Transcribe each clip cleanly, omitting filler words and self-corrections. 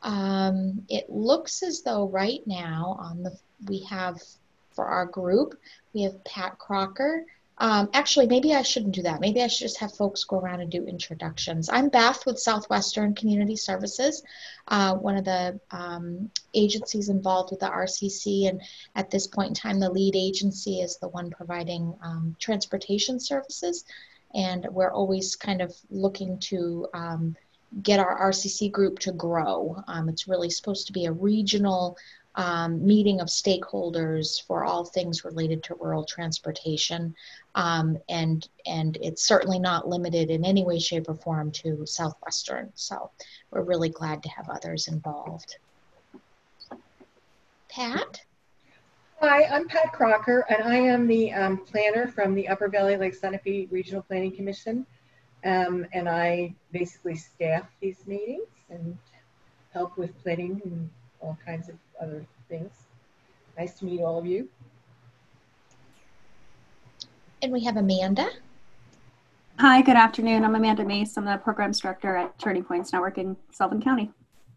It looks as though right now we have, for our group, we have Pat Crocker. Actually, maybe I shouldn't do that. Maybe I should just have folks go around and do introductions. I'm Beth with Southwestern Community Services, one of the agencies involved with the RCC, and at this point in time, the lead agency is the one providing transportation services, and we're always kind of looking to get our RCC group to grow. It's really supposed to be a regional meeting of stakeholders for all things related to rural transportation. And it's certainly not limited in any way, shape, or form to Southwestern. So we're really glad to have others involved. Pat? Hi, I'm Pat Crocker, and I am the planner from the Upper Valley Lake Sunapee Regional Planning Commission. And I basically staff these meetings and help with planning and all kinds of other things. Nice to meet all of you. And we have Amanda. Hi, good afternoon. I'm Amanda Mace. I'm the Programs Director at Turning Points Networking, Sullivan County.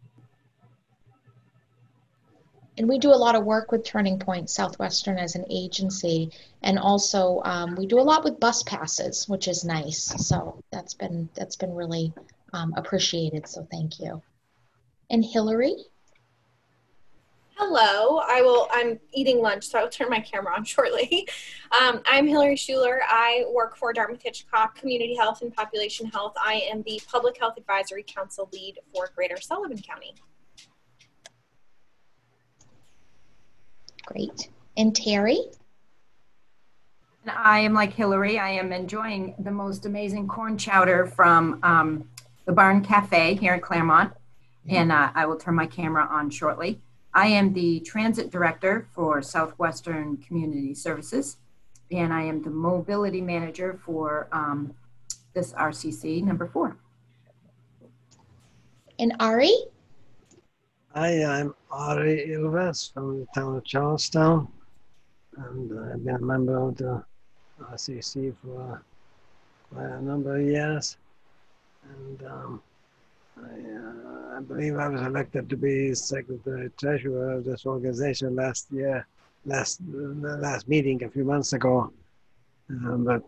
And we do a lot of work with Turning Point Southwestern as an agency, and also we do a lot with bus passes, which is nice. So that's been really appreciated. So thank you. And Hillary. Hello. I'm eating lunch, so I'll turn my camera on shortly. I'm Hillary Schuler. I work for Dartmouth Hitchcock Community Health and Population Health. I am the Public Health Advisory Council lead for Greater Sullivan County. Great. And Terry? And I am like Hillary. I am enjoying the most amazing corn chowder from the Barn Cafe here in Claremont. And I will turn my camera on shortly. I am the Transit Director for Southwestern Community Services. And I am the Mobility Manager for this RCC number 4. And Ari? Hi, I'm Ari Ilves from the town of Charlestown, and I've been a member of the RCC for quite a number of years. And I believe I was elected to be Secretary Treasurer of this organization last meeting a few months ago. But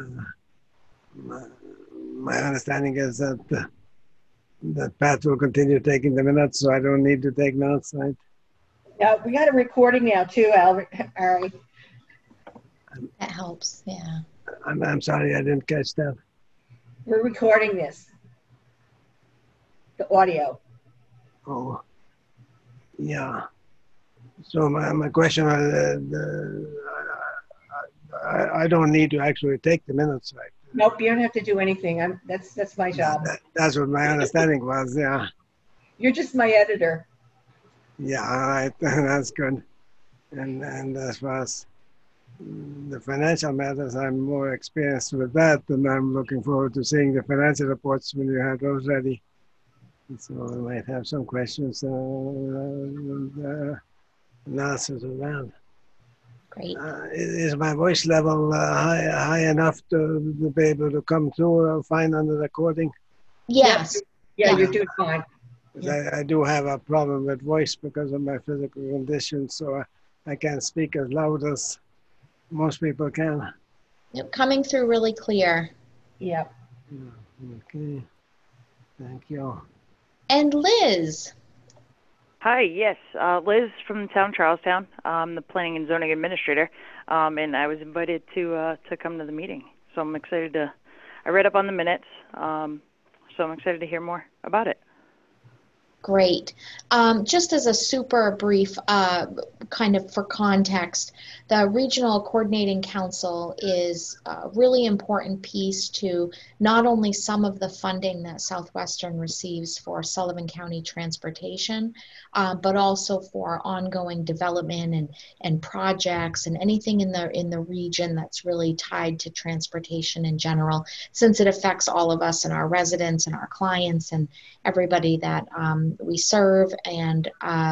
my understanding is that Pat will continue taking the minutes, so I don't need to take notes, right? Yeah, we got a recording now too, Ari. That helps, yeah. I'm sorry, I didn't catch that. We're recording this, the audio. Oh, yeah. So my question, I don't need to actually take the minutes, right? Nope, you don't have to do anything. That's my job. That's what my understanding was, yeah. You're just my editor. Yeah, all right, that's good. And as far as the financial matters, I'm more experienced with that, and I'm looking forward to seeing the financial reports when you have those ready. And so I might have some questions and answers to that. Great. Is my voice level high enough to be able to come through fine on the recording? Yes. Yeah, you're doing fine. I do have a problem with voice because of my physical condition, so I can't speak as loud as most people can. Yep, coming through really clear. Yep. Okay. Thank you. And Liz. Hi, yes, Liz from the town of Charlestown. I'm the Planning and Zoning Administrator, and I was invited to come to the meeting. So I'm excited I read up on the minutes, so I'm excited to hear more about it. Great. Just as a super brief kind of for context, the Regional Coordinating Council is a really important piece to not only some of the funding that Southwestern receives for Sullivan County transportation, but also for ongoing development and projects and anything in the region that's really tied to transportation in general, since it affects all of us and our residents and our clients and everybody that we serve. And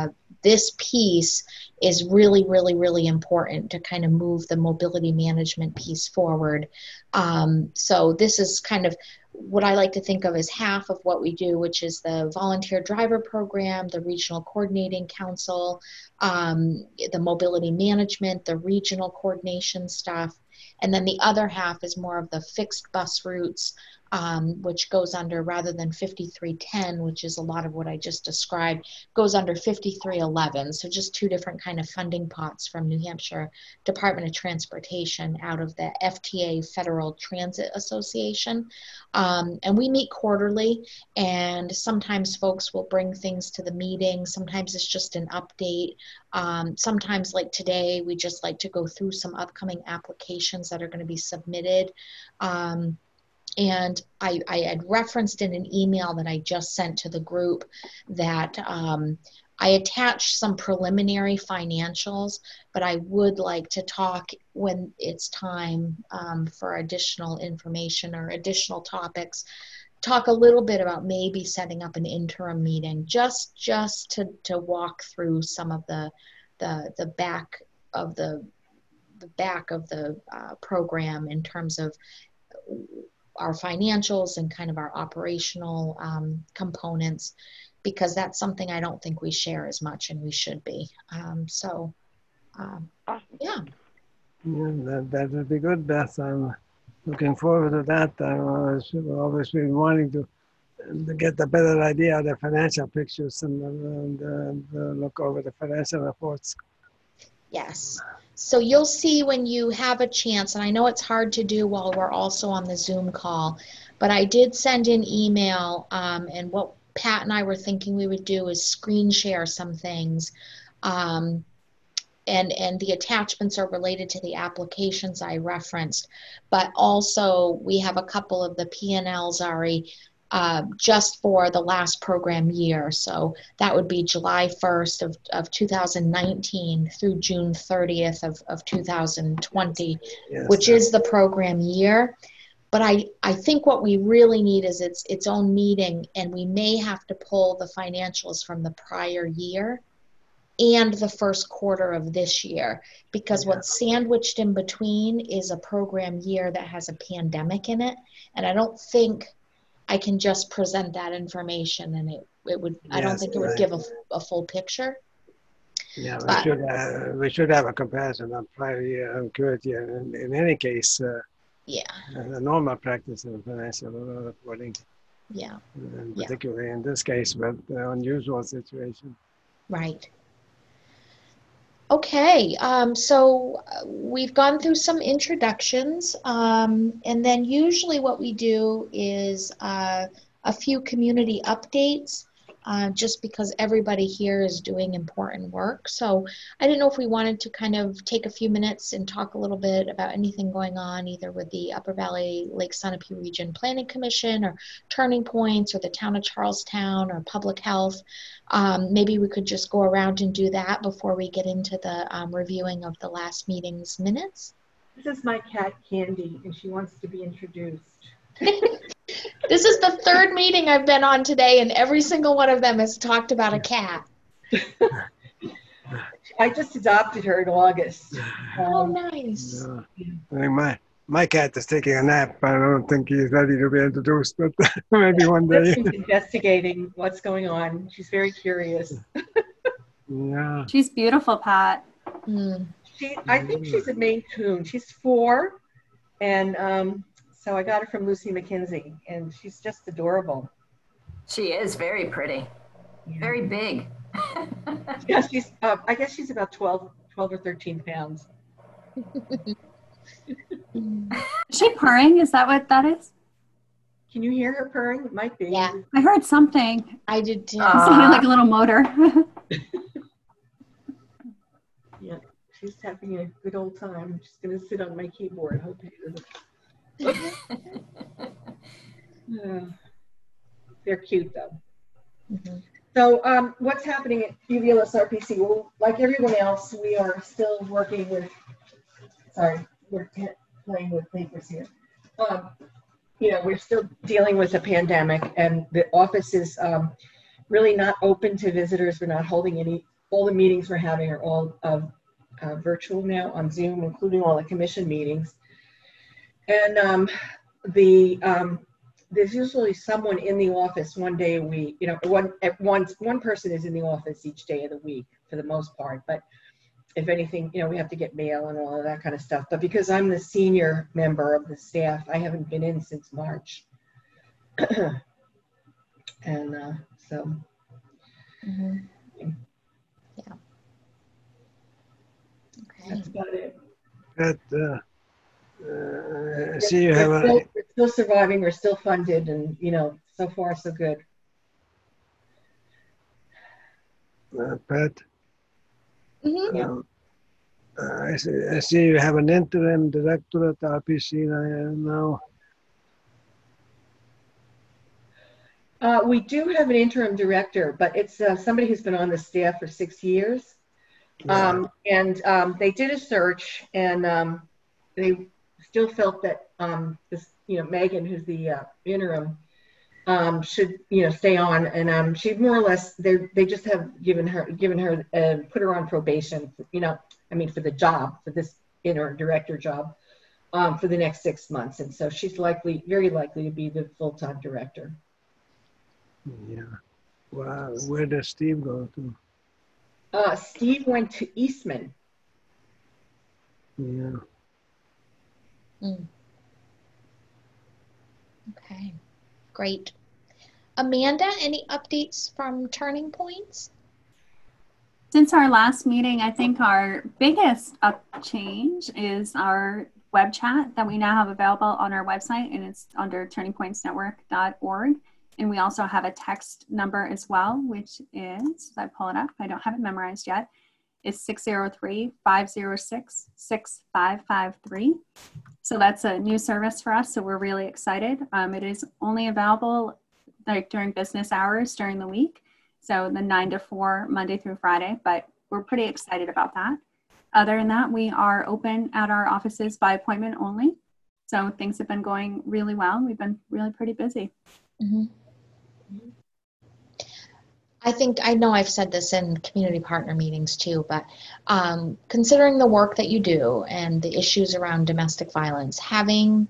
this piece is really, really, really important to kind of move the mobility management piece forward. So this is kind of what I like to think of as half of what we do, which is the volunteer driver program, the regional coordinating council, the mobility management, the regional coordination stuff. And then the other half is more of the fixed bus routes, which goes under, rather than 5310, which is a lot of what I just described, goes under 5311. So just two different kind of funding pots from New Hampshire Department of Transportation out of the FTA, Federal Transit Association. And we meet quarterly, and sometimes folks will bring things to the meeting. Sometimes it's just an update. Sometimes, like today, we just like to go through some upcoming applications that are going to be submitted. And I had referenced in an email that I just sent to the group that I attached some preliminary financials, but I would like to talk when it's time for additional information or additional topics. Talk a little bit about maybe setting up an interim meeting just to walk through some of the back of the program in terms of our financials and kind of our operational components, because that's something I don't think we share as much, and we should be. Yeah. That would be good, Beth. I'm looking forward to that. I've always been wanting to get a better idea of the financial pictures and look over the financial reports. Yes. So you'll see when you have a chance, and I know it's hard to do while we're also on the Zoom call, but I did send an email, and what Pat and I were thinking we would do is screen share some things. And the attachments are related to the applications I referenced, but also we have a couple of the P&Ls already just for the last program year. So that would be July 1st of 2019 through June 30th of 2020, Yes, which is the program year. But I think what we really need is its own meeting, and we may have to pull the financials from the prior year and the first quarter of this year, because what's sandwiched in between is a program year that has a pandemic in it, and I don't think I can just present that information, and it would, I don't think it would give a full picture. Yeah, we should have a comparison of prior year and current year. In any case, the normal practice in financial reporting. Yeah. And particularly in this case, with the unusual situation. Right. Okay, so we've gone through some introductions, and then usually what we do is a few community updates, just because everybody here is doing important work. So I didn't know if we wanted to kind of take a few minutes and talk a little bit about anything going on either with the Upper Valley Lake Sunapee Region Planning Commission or Turning Points or the Town of Charlestown or Public Health. Maybe we could just go around and do that before we get into the reviewing of the last meeting's minutes. This is my cat, Candy, and she wants to be introduced. This is the third meeting I've been on today, and every single one of them has talked about a cat. I just adopted her in August. Oh, nice. I think my cat is taking a nap. I don't think he's ready to be introduced, but maybe one day. She's investigating what's going on. She's very curious. Yeah. She's beautiful, Pat. I think she's a Maine Coon. She's 4, and so I got her from Lucy McKinsey, and she's just adorable. She is very pretty, very big. Yeah, she's. I guess she's about 12 or 13 pounds. Is she purring? Is that what that is? Can you hear her purring? It might be. Yeah. I heard something. I did too. It sounded like a little motor. Yeah, she's having a good old time. I'm just going to sit on my keyboard. Hope you hear this. They're cute though. So what's happening at UVLS RPC? Well, like everyone else, we are still working with, we're playing with papers here. We're still dealing with a pandemic, and the office is really not open to visitors. We're not holding any all the meetings we're having are all virtual now on Zoom, including all the commission meetings. And there's usually someone in the office one day a week. You know, one person is in the office each day of the week for the most part. But if anything, you know, we have to get mail and all of that kind of stuff. But because I'm the senior member of the staff, I haven't been in since March. And so. Mm-hmm. Yeah. Okay. That's about it. See, you have we're still surviving. We're still funded, and you know, so far so good. Pat. Mm-hmm. I see you have an interim director at RPC now. We do have an interim director, but it's somebody who's been on the staff for 6 years. Yeah. They did a search, and they still felt that this, you know, Megan, who's the interim, should, you know, stay on. And she more or less, they just have given her put her on probation, you know, I mean, for the job, for this interim director job, for the next 6 months. And so she's very likely to be the full-time director. Yeah. Wow. Where does Steve go to? Steve went to Eastman. Yeah. Mm. Okay. Great. Amanda, any updates from Turning Points? Since our last meeting, I think our biggest change is our web chat that we now have available on our website, and it's under turningpointsnetwork.org. And we also have a text number as well, which is, I pull it up, I don't have it memorized yet. It's 603-506-6553. So that's a new service for us, so we're really excited. It is only available like during business hours during the week, so the 9 to 4, Monday through Friday, but we're pretty excited about that. Other than that, we are open at our offices by appointment only. So things have been going really well. We've been really pretty busy. Mm-hmm. I know I've said this in community partner meetings too, but considering the work that you do and the issues around domestic violence, having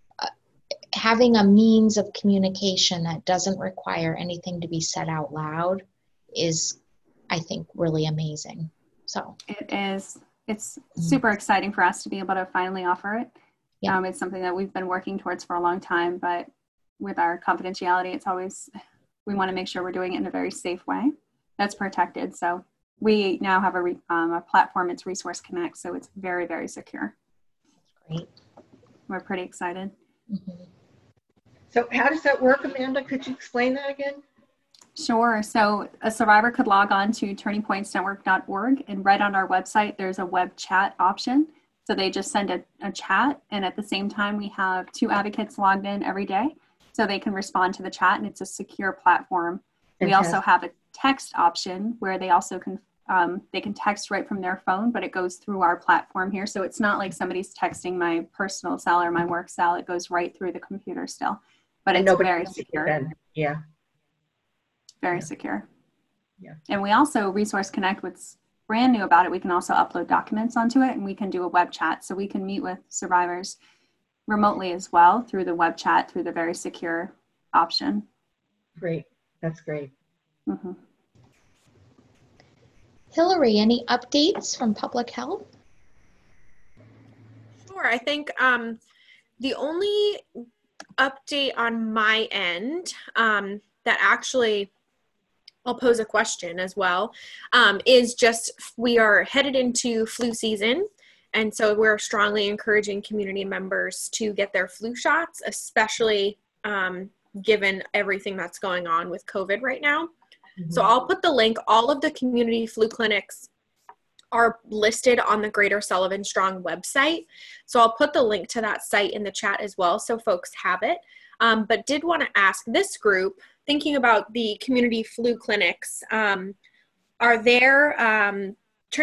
a means of communication that doesn't require anything to be said out loud is, I think, really amazing. So it is. It's super exciting for us to be able to finally offer it. Yeah. It's something that we've been working towards for a long time, but with our confidentiality, it's always, we want to make sure we're doing it in a very safe way that's protected. So we now have a platform, it's Resource Connect, so it's very, very secure. Great. We're pretty excited. Mm-hmm. So how does that work, Amanda? Could you explain that again? Sure. So a survivor could log on to turningpointsnetwork.org, and right on our website, there's a web chat option. So they just send a chat, and at the same time, we have 2 advocates logged in every day, so they can respond to the chat, and it's a secure platform. Fantastic. We also have a text option where they also can they can text right from their phone, but it goes through our platform here. So it's not like somebody's texting my personal cell or my work cell. It goes right through the computer still, but it's very secure. Yeah. Very secure. Yeah. And we also, Resource Connect, what's brand new about it, we can also upload documents onto it, and we can do a web chat. So we can meet with survivors remotely as well through the web chat, through the very secure option. Great. That's great. Mm-hmm. Hillary, any updates from public health? Sure. I think the only update on my end that actually I'll pose a question as well, is just we are headed into flu season. And so we're strongly encouraging community members to get their flu shots, especially given everything that's going on with COVID right now. Mm-hmm. So I'll put the link. All of the community flu clinics are listed on the Greater Sullivan Strong website. So I'll put the link to that site in the chat as well, so folks have it. But did want to ask this group, thinking about the community flu clinics, are there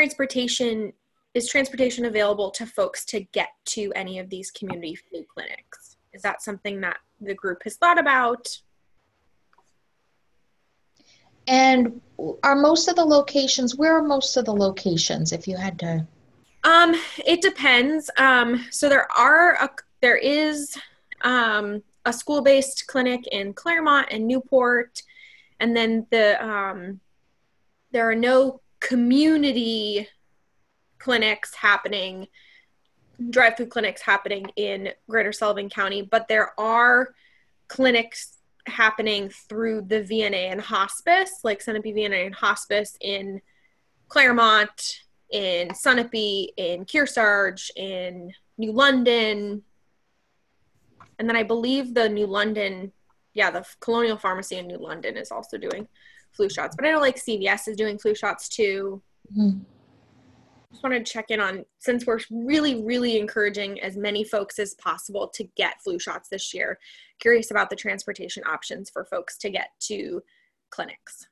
is transportation available to folks to get to any of these community flu clinics? Is that something that the group has thought about? And are most of the locations, where are most of the locations if you had to? It depends. So there is a school-based clinic in Claremont and Newport, and then there are no community clinics happening, drive-through clinics happening in Greater Sullivan County, but there are clinics happening through the VNA and hospice, like Sunapee VNA and hospice in Claremont, in Sunapee, in Kearsarge, in New London. And then I believe the New London, the Colonial Pharmacy in New London is also doing flu shots. But I know like CVS is doing flu shots too. Mm-hmm. Just wanted to check in on, since we're really, really encouraging as many folks as possible to get flu shots this year, curious about the transportation options for folks to get to clinics.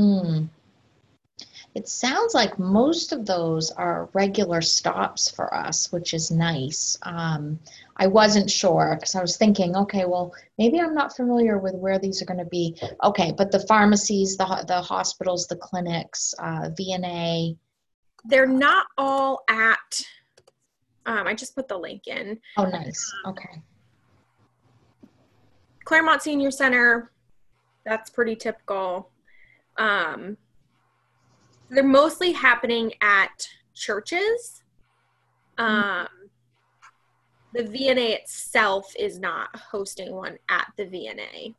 It sounds like most of those are regular stops for us, which is nice. I wasn't sure because I was thinking, okay, well, maybe I'm not familiar with where these are going to be. Okay, but the pharmacies, the hospitals, the clinics, VNA. They're not all at, I just put the link in. Oh, nice. Okay. Claremont Senior Center, that's pretty typical. They're mostly happening at churches. The VNA itself is not hosting one at the VNA.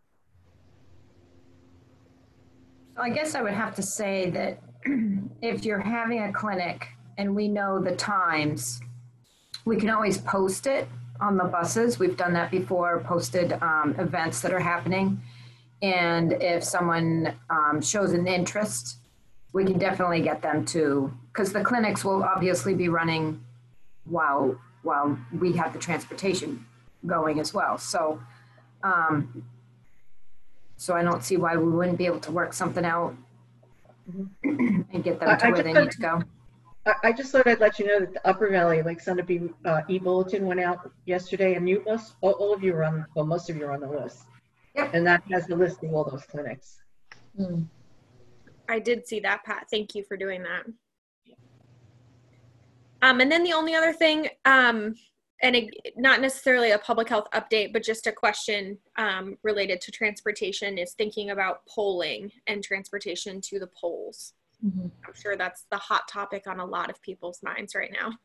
So I guess I would have to say that if you're having a clinic and we know the times, we can always post it on the buses. We've done that before, posted events that are happening. And if someone shows an interest, we can definitely get them to, because the clinics will obviously be running while we have the transportation going as well. So, so I don't see why we wouldn't be able to work something out and get them to where they need to go. I just thought I'd let you know that the Upper Valley, like Sunapee e-bulletin went out yesterday, and all of you are on, well, most of you are on the list. Yep. And that has the list of all those clinics. I did see that, Pat. Thank you for doing that. And then the only other thing, not necessarily a public health update, but just a question related to transportation, is thinking about polling and transportation to the polls. I'm sure that's the hot topic on a lot of people's minds right now.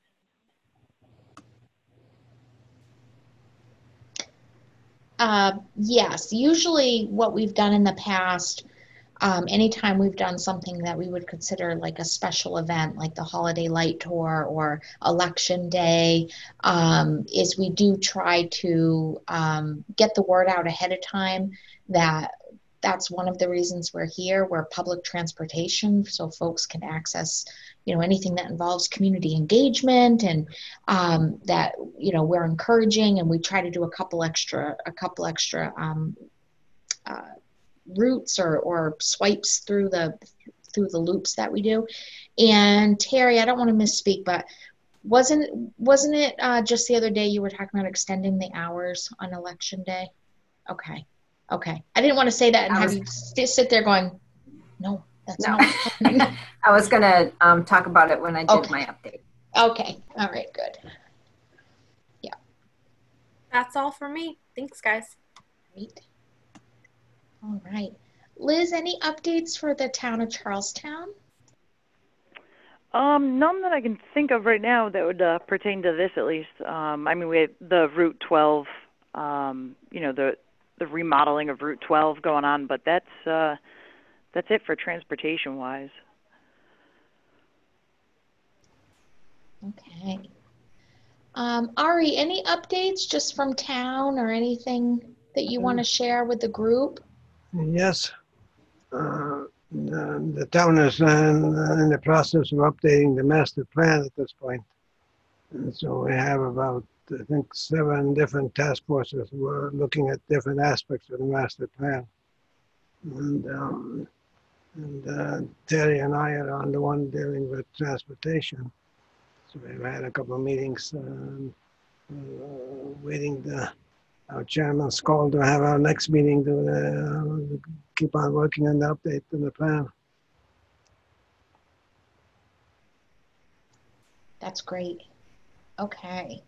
Yes, usually what we've done in the past, anytime we've done something that we would consider like a special event, like the Holiday Light Tour or Election Day, is we do try to get the word out ahead of time that that's one of the reasons we're here. We're public transportation, so folks can access, anything that involves community engagement, and that, we're encouraging, and we try to do a couple extra routes or swipes through the loops that we do. And Terry, I don't want to misspeak, but wasn't it just the other day you were talking about extending the hours on Election Day? Okay. I didn't want to say that and have you sit there going, no, that's not what's happening. I was going to talk about it when I did my update. Okay. All right, good. Yeah. That's all for me. Thanks, guys. Great. All right. Liz, any updates for the town of Charlestown? None that I can think of right now that would pertain to this, at least. I mean, we have the Route 12, the remodeling of Route 12 going on, but that's it for transportation-wise. Okay. Ari, any updates just from town or anything that you want to share with the group? Yes. The town is in the process of updating the master plan at this point. And so we have about, I think, 7 different task forces who are looking at different aspects of the master plan. And Terry and I are on the one dealing with transportation. So we've had a couple of meetings waiting our chairman's call to have our next meeting to keep on working on the update to the plan. That's great. Okay.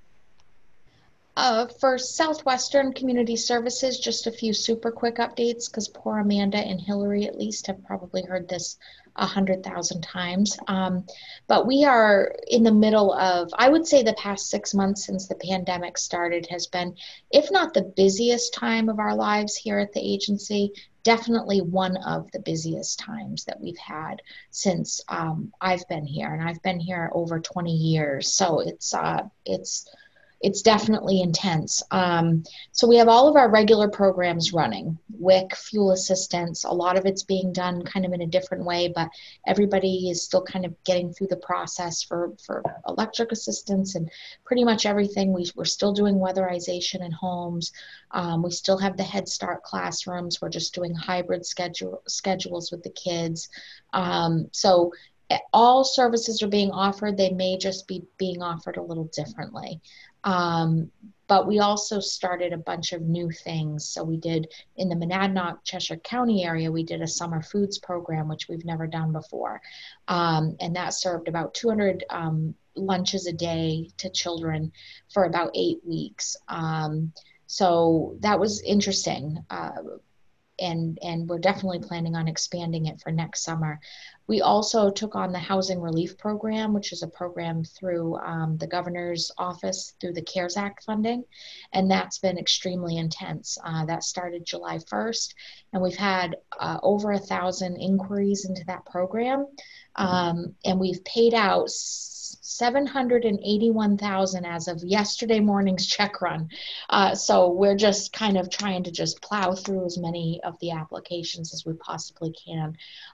For Southwestern Community Services, just a few super quick updates because poor Amanda and Hillary at least have probably heard this 100,000 times. But we are in the middle of, I would say the past 6 months since the pandemic started has been, if not the busiest time of our lives here at the agency, definitely one of the busiest times that we've had since I've been here, and I've been here over 20 years. So it's definitely intense. So we have all of our regular programs running, WIC, fuel assistance. A lot of it's being done kind of in a different way, but everybody is still kind of getting through the process for electric assistance and pretty much everything. We're still doing weatherization in homes. We still have the Head Start classrooms. We're just doing hybrid schedules with the kids. So all services are being offered. They may just be being offered a little differently. But we also started a bunch of new things. So we did in the Monadnock, Cheshire County area, we did a summer foods program, which we've never done before. And that served about 200 lunches a day to children for about 8 weeks. So that was interesting. And we're definitely planning on expanding it for next summer. We also took on the Housing Relief Program, which is a program through the governor's office through the CARES Act funding, and that's been extremely intense. That started July 1st, and we've had over 1,000 inquiries into that program, and we've paid out $781,000 as of yesterday morning's check run. So we're just kind of trying to just plow through as many of the applications as we possibly can.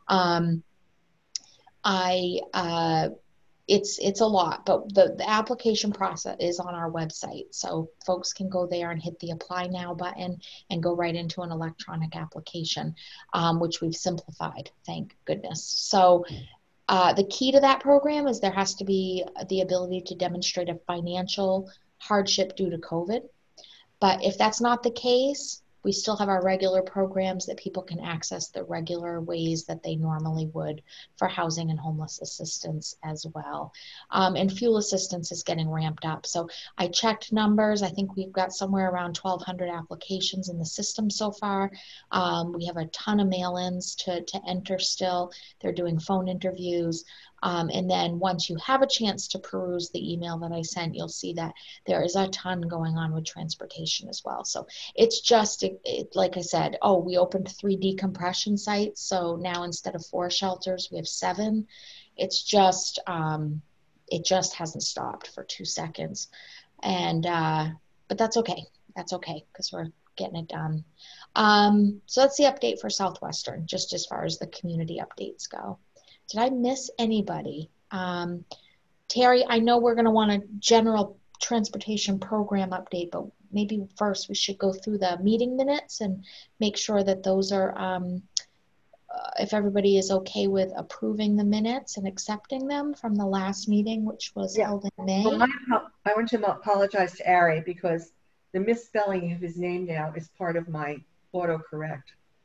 It's a lot, but the application process is on our website, so folks can go there and hit the apply now button and go right into an electronic application, which we've simplified, thank goodness. So the key to that program is there has to be the ability to demonstrate a financial hardship due to COVID. But if that's not the case, we still have our regular programs that people can access the regular ways that they normally would for housing and homeless assistance as well. And fuel assistance is getting ramped up. So I checked numbers. I think we've got somewhere around 1,200 applications in the system so far. We have a ton of mail-ins to enter still. They're doing phone interviews. And then once you have a chance to peruse the email that I sent, you'll see that there is a ton going on with transportation as well. So it's just, like I said, we opened 3 decompression sites. So now instead of 4 shelters, we have 7. It's just, it just hasn't stopped for 2 seconds. And, but that's okay. That's okay, because we're getting it done. So that's the update for Southwestern, just as far as the community updates go. Did I miss anybody? Terry, I know we're going to want a general transportation program update, but maybe first we should go through the meeting minutes and make sure that those are, if everybody is okay with approving the minutes and accepting them from the last meeting, which was held in May. Well, I want to apologize to Ari because the misspelling of his name now is part of my autocorrect.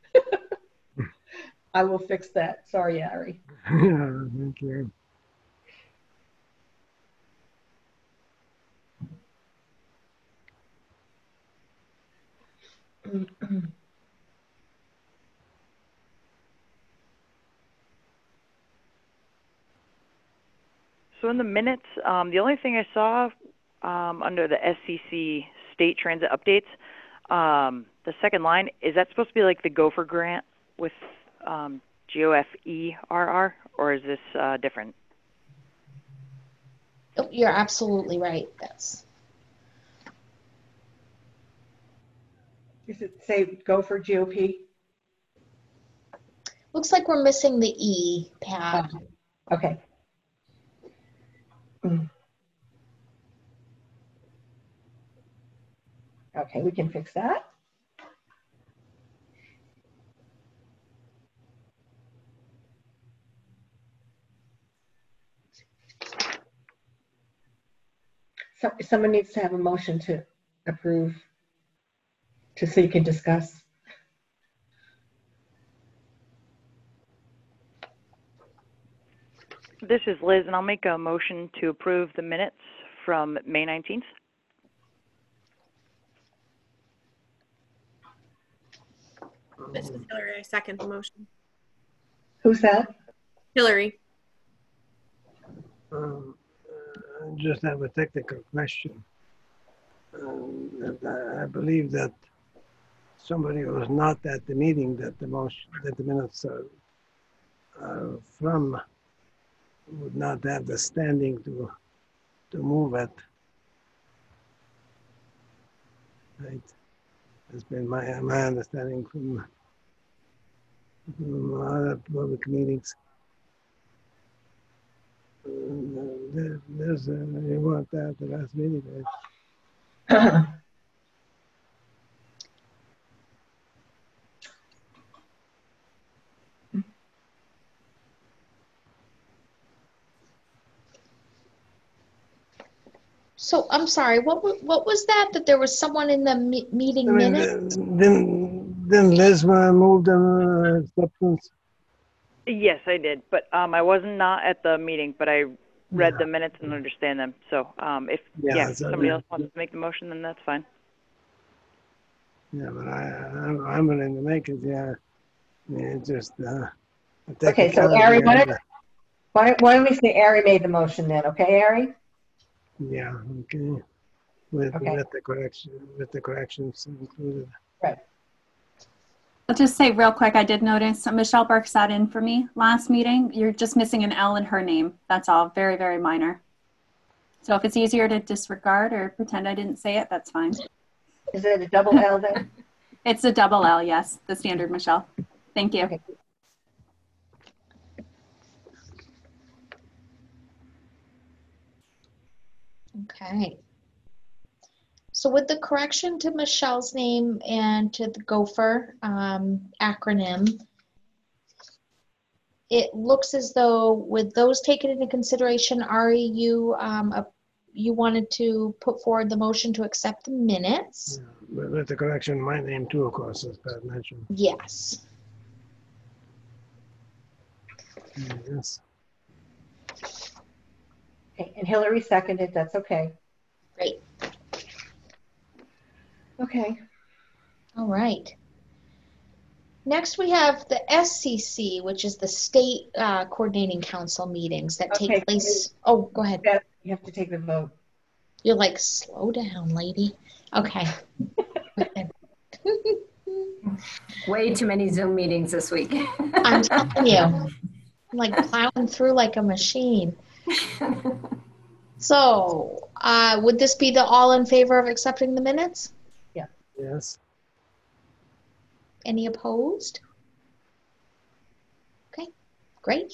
I will fix that. Sorry, Ari. Thank you. So in the minutes, the only thing I saw under the SCC state transit updates, the second line, is that supposed to be like the Gopher grant with GOFERR, or is this different? Oh, you're absolutely right. That's. Does it say Gopher GOP? Looks like we're missing the E, Pat. Oh, okay. Okay, we can fix that. So someone needs to have a motion to approve just so you can discuss. This is Liz, and I'll make a motion to approve the minutes from May 19th. This is Hillary. I second the motion. Who's that? Hillary. I just have a technical question. I believe that somebody was not at the meeting that the minutes are from would not have the standing to move it. Right. That's been my understanding from other public meetings. There's you weren't there at the last meeting, right? So I'm sorry, what was that? That there was someone in the meeting I mean, minutes? didn't Liz move the acceptance? Yes, I did, but I was not at the meeting, but I read the minutes and understand them. So if somebody else wants to make the motion, then that's fine. Yeah, but I'm willing to make it. Yeah, it's just. Okay, so Ari, why don't we say Ari made the motion then? Okay, Ari. Yeah. Okay. With the corrections included. Right. I'll just say real quick, I did notice Michelle Burke sat in for me last meeting. You're just missing an L in her name. That's all. Very, very minor. So if it's easier to disregard or pretend I didn't say it, that's fine. Is it a double L then? It's a double L, yes. The standard, Michelle. Thank you. Okay. Okay. So with the correction to Michelle's name and to the Gopher acronym, it looks as though with those taken into consideration, Ari, you wanted to put forward the motion to accept the minutes. Yeah, but with the correction, my name too, of course, as Pat mentioned. Yes. Yes. Okay, and Hillary seconded. That's okay. Great. Okay. All right. Next, we have the SCC, which is the State Coordinating Council meetings that take place. Oh, go ahead. You have to take the vote. You're like, slow down, lady. Okay. Way too many Zoom meetings this week. I'm telling you, I'm like plowing through like a machine. So, would this be the all in favor of accepting the minutes? Yeah. Yes. Any opposed? Okay, great.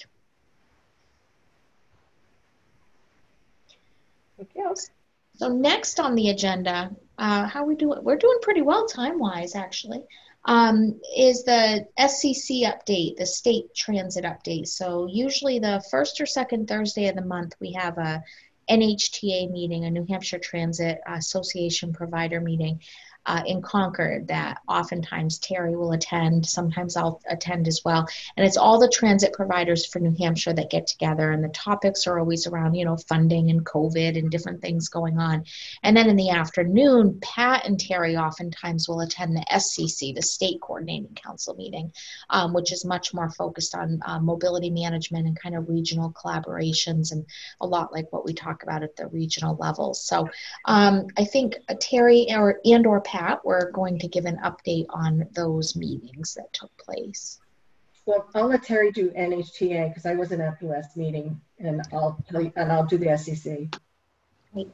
Okay. So next on the agenda, how we doing? We're doing pretty well time-wise, actually. Is the SCC update, the state transit update. So usually the first or second Thursday of the month, we have a NHTA meeting, a New Hampshire Transit Association provider meeting in Concord that oftentimes Terry will attend. Sometimes I'll attend as well. And it's all the transit providers for New Hampshire that get together, and the topics are always around, you know, funding and COVID and different things going on. And then in the afternoon, Pat and Terry oftentimes will attend the SCC, the State Coordinating Council meeting, which is much more focused on mobility management and kind of regional collaborations, and a lot like what we talk about at the regional level. So I think Terry or Pat, we're going to give an update on those meetings that took place. Well, I'll let Terry do NHTA because I wasn't at the last meeting, and I'll tell you, and I'll do the SCC. Great.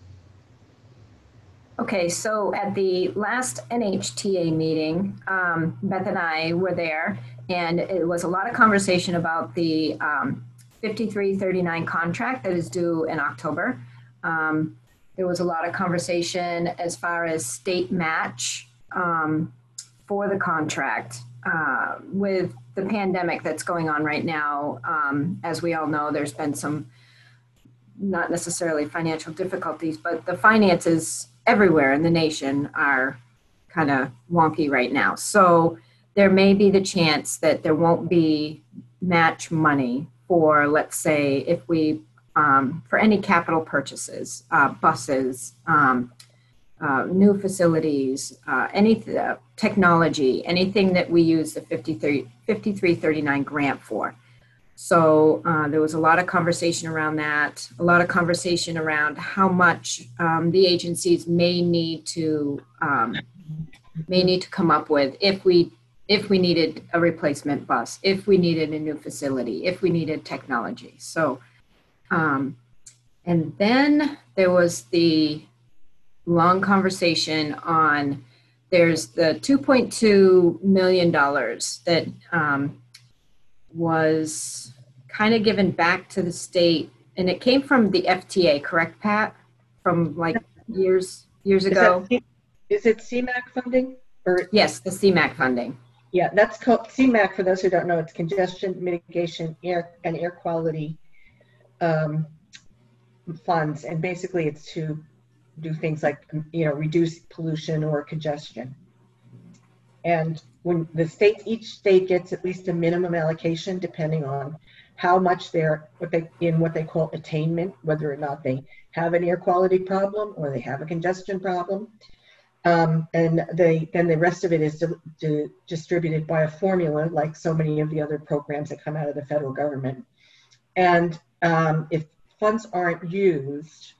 Okay, so at the last NHTA meeting, Beth and I were there, and it was a lot of conversation about the 5339 contract that is due in October. There was a lot of conversation as far as state match for the contract with the pandemic that's going on right now. As we all know, there's been some, not necessarily financial difficulties, but the finances everywhere in the nation are kind of wonky right now. So there may be the chance that there won't be match money for, let's say, if we, for any capital purchases, buses, new facilities, any technology, anything that we use the 5339 grant for. So there was a lot of conversation around that, a lot of conversation around how much the agencies may need to come up with if we needed a replacement bus, if we needed a new facility, if we needed technology. So, and then there was the long conversation on, there's the $2.2 million that was kind of given back to the state, and it came from the FTA, correct, Pat? From like years ago. Is it CMAQ funding? Or yes, the CMAQ funding. Yeah, that's called CMAQ. For those who don't know, it's congestion mitigation and air quality funds, and basically it's to do things like, you know, reduce pollution or congestion. And when each state gets at least a minimum allocation, depending on how much what they call attainment, whether or not they have an air quality problem or they have a congestion problem. And then the rest of it is distributed by a formula, like so many of the other programs that come out of the federal government. And if funds aren't used,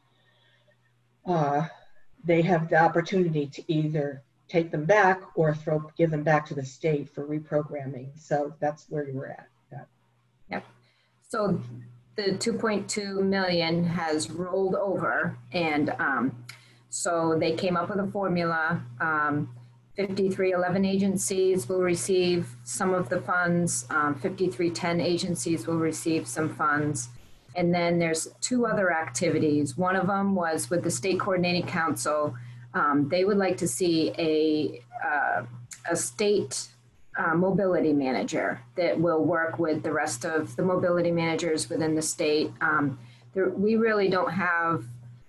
they have the opportunity to either take them back or give them back to the state for reprogramming. So that's where you were at. Yep. So the 2.2 million has rolled over, and so they came up with a formula. 5311 agencies will receive some of the funds. 5310 agencies will receive some funds. And then there's two other activities. One of them was with the State Coordinating Council. They would like to see a state mobility manager that will work with the rest of the mobility managers within the state. We really don't have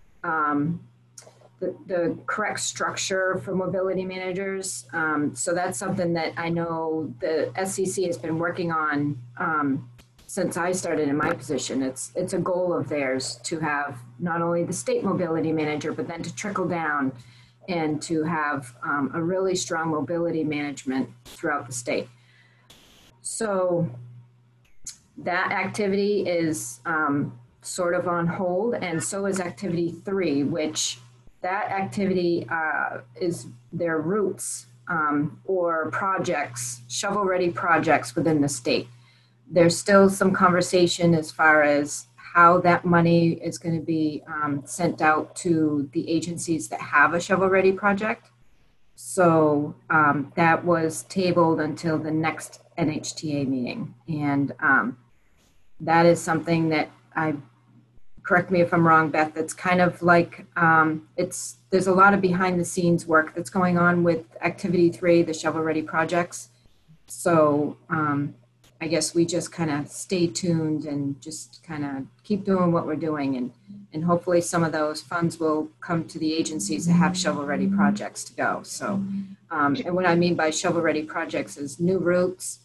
the correct structure for mobility managers. So that's something that I know the SCC has been working on since I started in my position. It's a goal of theirs to have not only the state mobility manager, but then to trickle down and to have a really strong mobility management throughout the state. So that activity is sort of on hold, and so is activity 3, which that activity is their routes or projects, shovel-ready projects within the state. There's still some conversation as far as how that money is going to be sent out to the agencies that have a shovel-ready project. So that was tabled until the next NHTA meeting. And that is something that correct me if I'm wrong, Beth, it's kind of like, there's a lot of behind the scenes work that's going on with activity 3, the shovel-ready projects. So I guess we just kind of stay tuned and just kind of keep doing what we're doing, and hopefully some of those funds will come to the agencies that have shovel-ready projects to go. So, and what I mean by shovel-ready projects is new routes.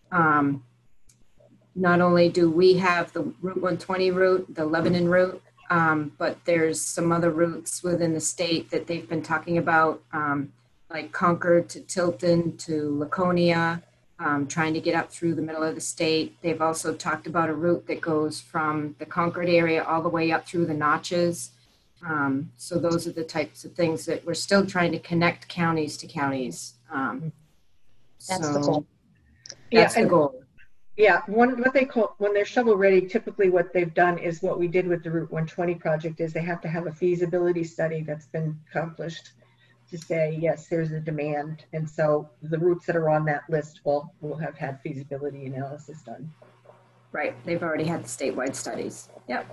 Not only do we have the Route 120 route, the Lebanon route, but there's some other routes within the state that they've been talking about, like Concord to Tilton to Laconia, trying to get up through the middle of the state. They've also talked about a route that goes from the Concord area all the way up through the Notches. So those are the types of things that we're still trying to connect counties to counties. That's the goal. That's the goal. Yeah, what they call, when they're shovel ready, typically what they've done is what we did with the Route 120 project is they have to have a feasibility study that's been accomplished to say, yes, there's a demand. And so the routes that are on that list will have had feasibility analysis done. Right, they've already had the statewide studies. Yep.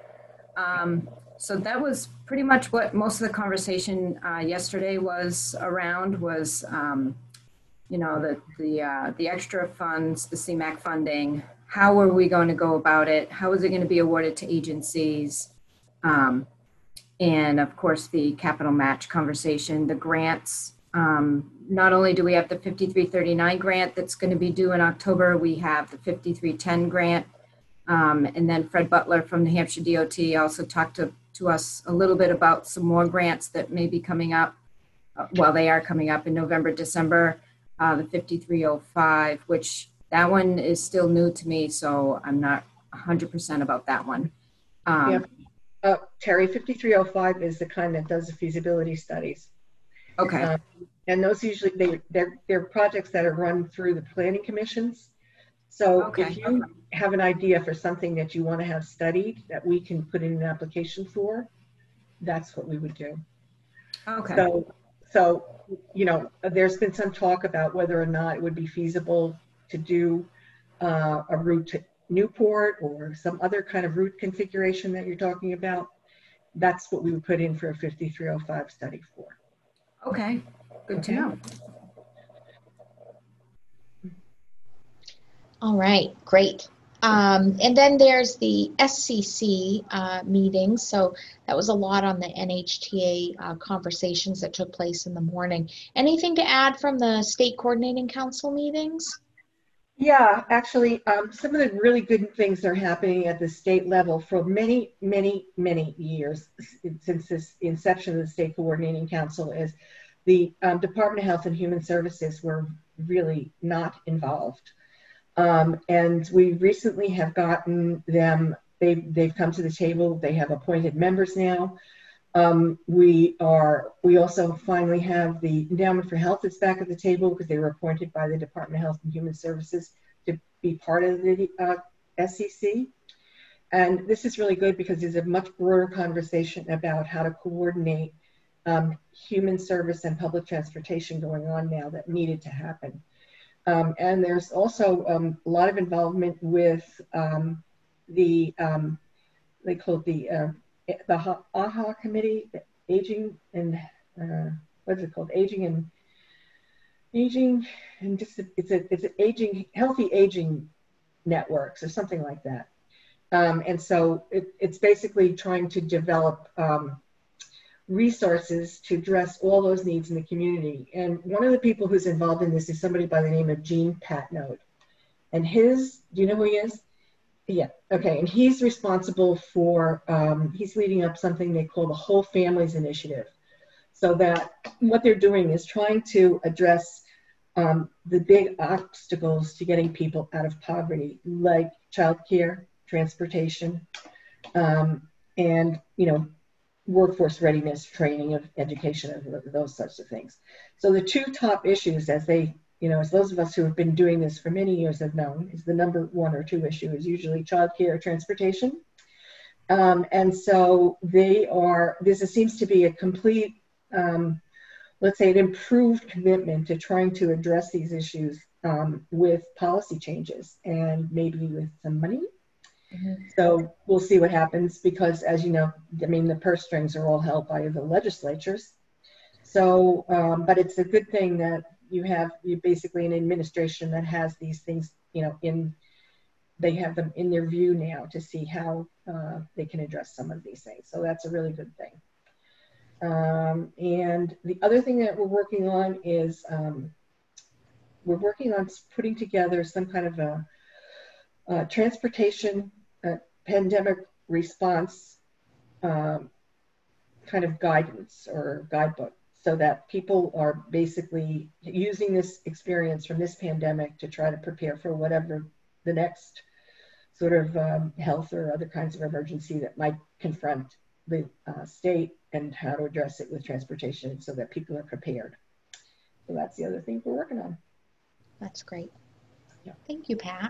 So that was pretty much what most of the conversation yesterday was around, was you know, the extra funds, the CMAQ funding. How are we going to go about it? How is it going to be awarded to agencies? And of course, the capital match conversation, the grants, Not only do we have the 5339 grant that's going to be due in October, we have the 5310 grant. And then Fred Butler from New Hampshire DOT also talked to us a little bit about some more grants that may be coming up. Well, they are coming up in November, December, the 5305, which that one is still new to me, so I'm not 100% about that one. Terry, 5305 is the kind that does the feasibility studies. Okay. And those usually, they're projects that are run through the planning commissions. So if you have an idea for something that you want to have studied that we can put in an application for, that's what we would do. Okay. So you know, there's been some talk about whether or not it would be feasible to do a route to Newport or some other kind of route configuration that you're talking about. That's what we would put in for a 5305 study for. Okay, good to know. All right, great. And then there's the SCC meeting. So that was a lot on the NHTA conversations that took place in the morning. Anything to add from the state coordinating council meetings? Yeah, actually, some of the really good things that are happening at the state level for many, many, many years since this inception of the state coordinating council is the Department of Health and Human Services were really not involved. And we recently have gotten them, they've come to the table, they have appointed members now. We also finally have the Endowment for Health that's back at the table because they were appointed by the Department of Health and Human Services to be part of the SCC. And this is really good because there's a much broader conversation about how to coordinate human service and public transportation going on now that needed to happen. And there's also a lot of involvement with they call it the AHA committee, the aging and what's it called? Aging and just it's an aging, healthy aging networks or something like that. And so it's basically trying to develop resources to address all those needs in the community. And one of the people who's involved in this is somebody by the name of Gene Patnode. And do you know who he is? Yeah, okay, and he's responsible for, he's leading up something they call the Whole Families Initiative. So that what they're doing is trying to address the big obstacles to getting people out of poverty, like childcare, transportation, and, you know, workforce readiness, training, of education, of those sorts of things. So the two top issues, as those of us who have been doing this for many years have known, is the number one or two issue is usually childcare, transportation. And so this seems to be a complete, let's say an improved commitment to trying to address these issues with policy changes and maybe with some money. So we'll see what happens because, as you know, I mean, the purse strings are all held by the legislatures. So, but it's a good thing that you basically an administration that has these things, you know, they have them in their view now to see how they can address some of these things. So that's a really good thing. And the other thing that we're working on is we're working on putting together some kind of a transportation pandemic response kind of guidance or guidebook, so that people are basically using this experience from this pandemic to try to prepare for whatever the next sort of health or other kinds of emergency that might confront the state, and how to address it with transportation so that people are prepared. So that's the other thing we're working on. That's great. Yeah. Thank you, Pat.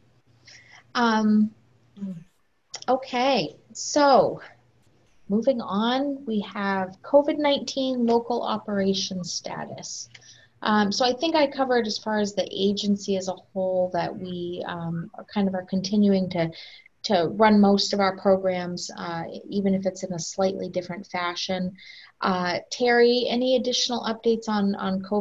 Okay, so moving on, we have COVID-19 local operations status. So I think I covered as far as the agency as a whole that we are continuing to run most of our programs, even if it's in a slightly different fashion. Terry, any additional updates on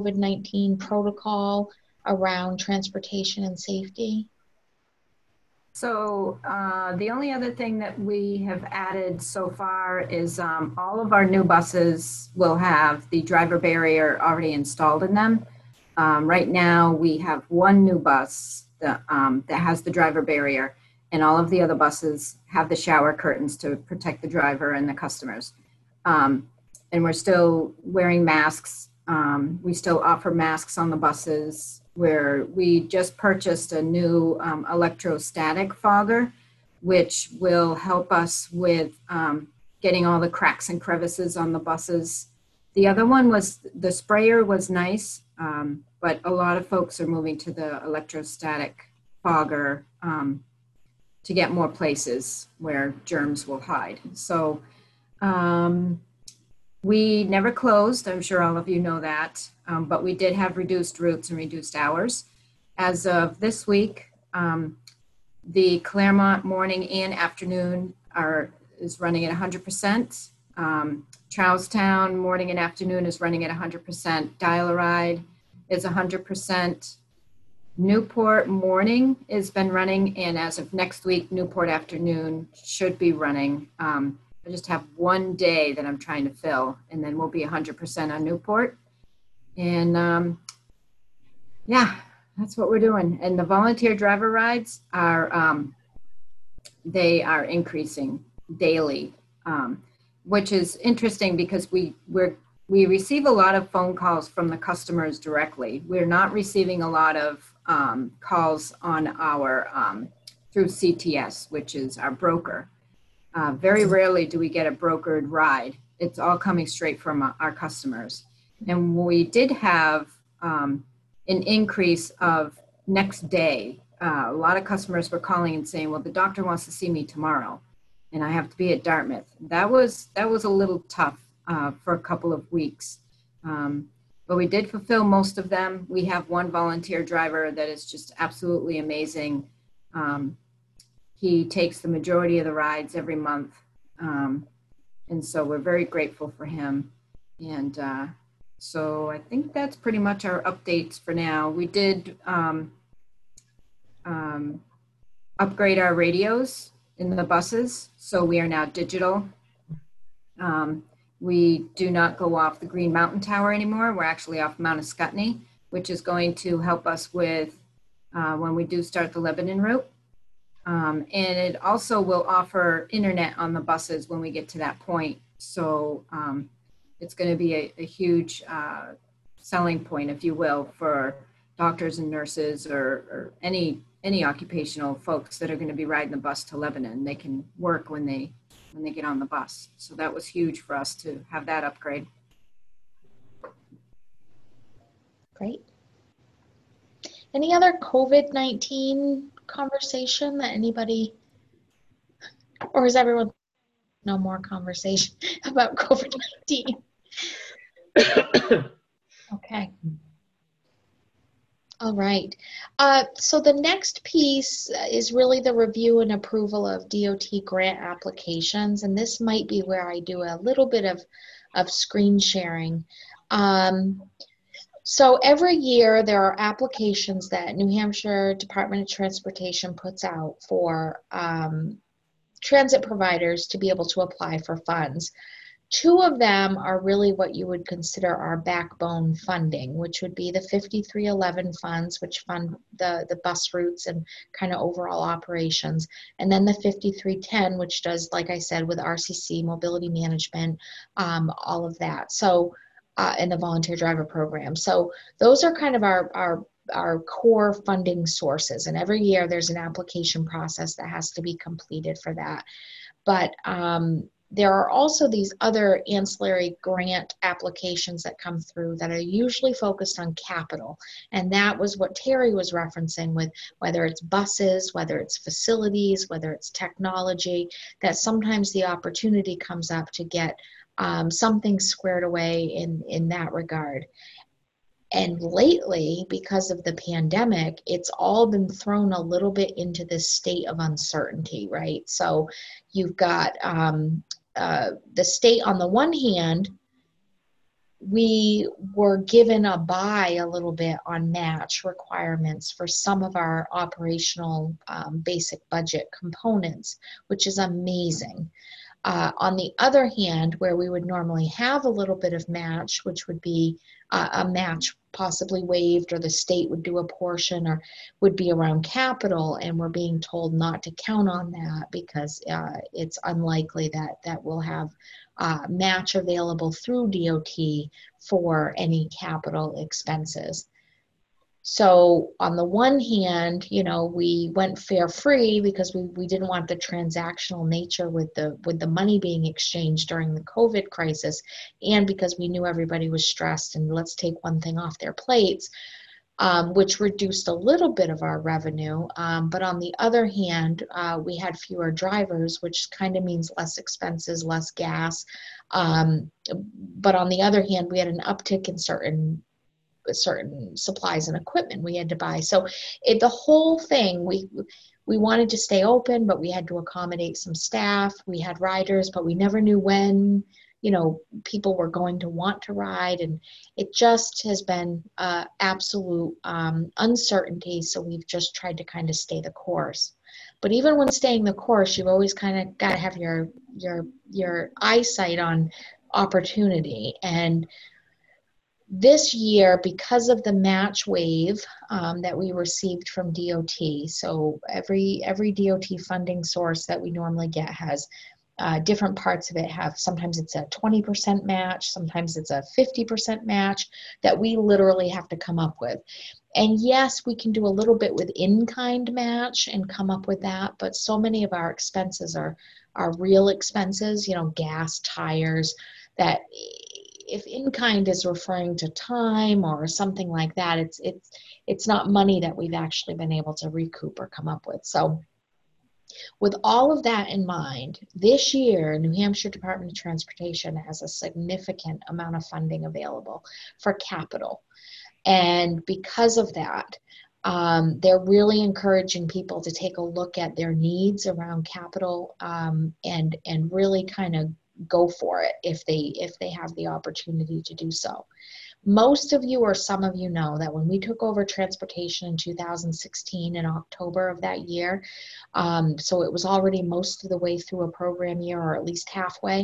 COVID-19 protocol around transportation and safety? So the only other thing that we have added so far is all of our new buses will have the driver barrier already installed in them. Right now, we have one new bus that has the driver barrier, and all of the other buses have the shower curtains to protect the driver and the customers. And we're still wearing masks. We still offer masks on the buses. Where we just purchased a new electrostatic fogger, which will help us with getting all the cracks and crevices on the buses. The other one was, the sprayer was nice, but a lot of folks are moving to the electrostatic fogger to get more places where germs will hide. So we never closed, I'm sure all of you know that, but we did have reduced routes and reduced hours. As of this week, the Claremont morning and afternoon is running at 100%. Charlestown morning and afternoon is running at 100%. Dial-A-Ride is 100%. Newport morning has been running, and as of next week, Newport afternoon should be running. I just have one day that I'm trying to fill, and then we'll be 100% on Newport. And yeah, that's what we're doing. And the volunteer driver rides are, they are increasing daily, which is interesting because we receive a lot of phone calls from the customers directly. We're not receiving a lot of calls on our, through CTS, which is our broker. Very rarely do we get a brokered ride. It's all coming straight from our customers. And we did have an increase of next day. A lot of customers were calling and saying, well, the doctor wants to see me tomorrow and I have to be at Dartmouth. That was a little tough for a couple of weeks. But we did fulfill most of them. We have one volunteer driver that is just absolutely amazing. He takes the majority of the rides every month. And so we're very grateful for him. And so I think that's pretty much our updates for now. We did upgrade our radios in the buses. So we are now digital. We do not go off the Green Mountain Tower anymore. We're actually off Mount Ascutney, which is going to help us with when we do start the Lebanon route. And it also will offer internet on the buses when we get to that point. So it's going to be a huge selling point, if you will, for doctors and nurses or any occupational folks that are going to be riding the bus to Lebanon. They can work when they get on the bus. So that was huge for us to have that upgrade. Great. Any other COVID-19 conversation that anybody, or is everyone no more conversation about COVID-19? Okay. All right. So the next piece is really the review and approval of DOT grant applications. And this might be where I do a little bit of screen sharing. So every year there are applications that New Hampshire Department of Transportation puts out for transit providers to be able to apply for funds. Two of them are really what you would consider our backbone funding, which would be the 5311 funds, which fund the bus routes and kind of overall operations. And then the 5310, which does, like I said, with RCC, mobility management, all of that. So, and the volunteer driver program. So those are kind of our core funding sources. And every year there's an application process that has to be completed for that. But there are also these other ancillary grant applications that come through that are usually focused on capital. And that was what Terry was referencing with whether it's buses, whether it's facilities, whether it's technology, that sometimes the opportunity comes up to get something squared away in that regard. And lately, because of the pandemic, it's all been thrown a little bit into this state of uncertainty, right? So you've got the state on the one hand we were given a buy a little bit on match requirements for some of our operational basic budget components, which is amazing. On the other hand, where we would normally have a little bit of match, which would be a match possibly waived, or the state would do a portion, or would be around capital, and we're being told not to count on that because it's unlikely that we'll have match available through DOT for any capital expenses. So on the one hand, you know, we went fare free because we didn't want the transactional nature with the money being exchanged during the COVID crisis, and because we knew everybody was stressed and let's take one thing off their plates, which reduced a little bit of our revenue. But on the other hand, we had fewer drivers, which kind of means less expenses, less gas. But on the other hand, we had an uptick in certain supplies and equipment we had to buy. So the whole thing, we wanted to stay open, but we had to accommodate some staff. We had riders, but we never knew when, you know, people were going to want to ride, and it just has been absolute uncertainty. So we've just tried to kind of stay the course. But even when staying the course, you've always kind of got to have your eyesight on opportunity. And this year, because of the match wave that we received from DOT, so every DOT funding source that we normally get has different parts of it have, sometimes it's a 20% match, sometimes it's a 50% match that we literally have to come up with. And yes, we can do a little bit with in-kind match and come up with that, but so many of our expenses are real expenses, you know, gas, tires, that if in-kind is referring to time or something like that, it's not money that we've actually been able to recoup or come up with. So with all of that in mind, this year, New Hampshire Department of Transportation has a significant amount of funding available for capital. And because of that, they're really encouraging people to take a look at their needs around capital and really kind of go for it if they have the opportunity to do so. Most of you, or some of you, know that when we took over transportation in 2016 in October of that year, so it was already most of the way through a program year, or at least halfway,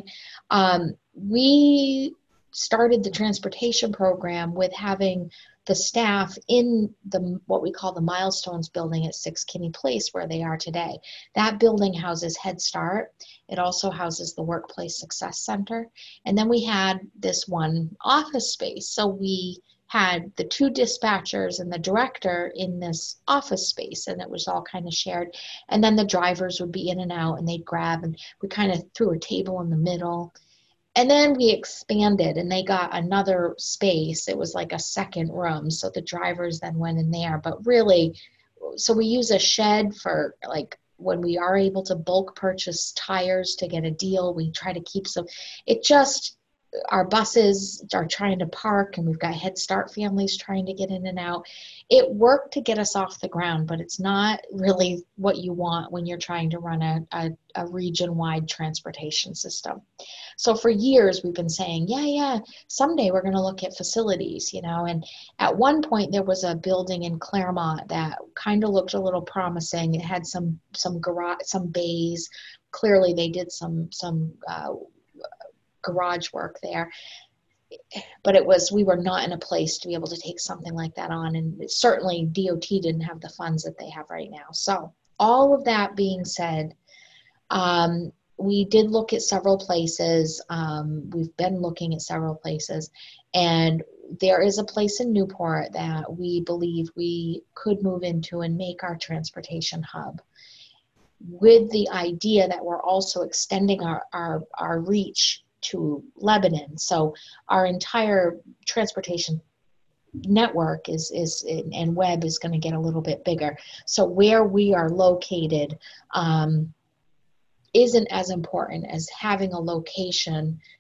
we started the transportation program with having the staff in what we call the Milestones building at 6 Kinney Place, where they are today. That building houses Head Start. It also houses the Workplace Success Center. And then we had this one office space. So we had the 2 dispatchers and the director in this office space, and it was all kind of shared. And then the drivers would be in and out, and they'd grab, and we kind of threw a table in the middle. And then we expanded, and they got another space. It was like a second room. So the drivers then went in there. But really, so we use a shed for, like, when we are able to bulk purchase tires to get a deal, we try to keep some. It just, our buses are trying to park, and we've got Head Start families trying to get in and out. It worked to get us off the ground, but it's not really what you want when you're trying to run a region-wide transportation system. So for years, we've been saying, yeah, someday we're going to look at facilities, you know. And at one point, there was a building in Claremont that kind of looked a little promising. It had some garage, some bays. Clearly, they did some garage work there, but we were not in a place to be able to take something like that on, and certainly DOT didn't have the funds that they have right now. So all of that being said, we did look at several places. We've been looking at several places, and there is a place in Newport that we believe we could move into and make our transportation hub, with the idea that we're also extending our reach to Lebanon. So our entire transportation network and web is going to get a little bit bigger. So where we are located isn't as important as having a location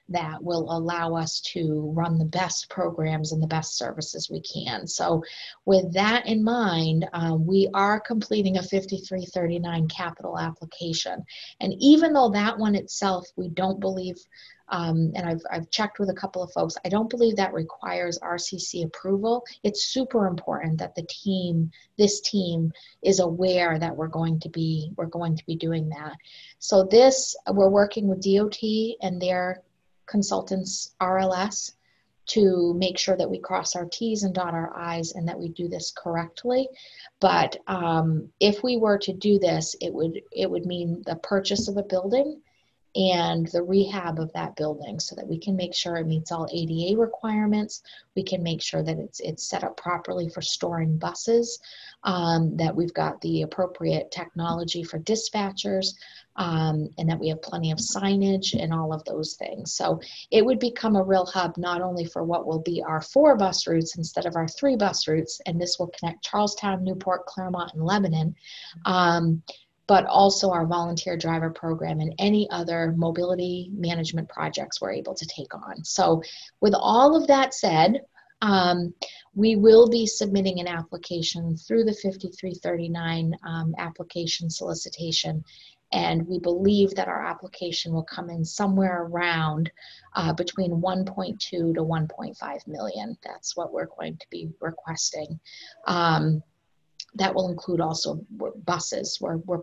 that will allow us to run the best programs and the best services we can. So with that in mind, we are completing a 5339 capital application. And even though that one itself, we don't believe, and I've checked with a couple of folks, I don't believe that requires RCC approval. It's super important that this team is aware that we're going to be doing that. So we're working with DOT and their consultants, RLS, to make sure that we cross our T's and dot our I's and that we do this correctly. But if we were to do this, it would mean the purchase of a building and the rehab of that building so that we can make sure it meets all ADA requirements. We can make sure that it's set up properly for storing buses, that we've got the appropriate technology for dispatchers, and that we have plenty of signage and all of those things. So it would become a real hub not only for what will be our 4 bus routes instead of our 3 bus routes, and this will connect Charlestown, Newport, Claremont, and Lebanon, but also our volunteer driver program and any other mobility management projects we're able to take on. So with all of that said, we will be submitting an application through the 5339 application solicitation, and we believe that our application will come in somewhere around between 1.2 to 1.5 million. That's what we're going to be requesting. That will include also buses.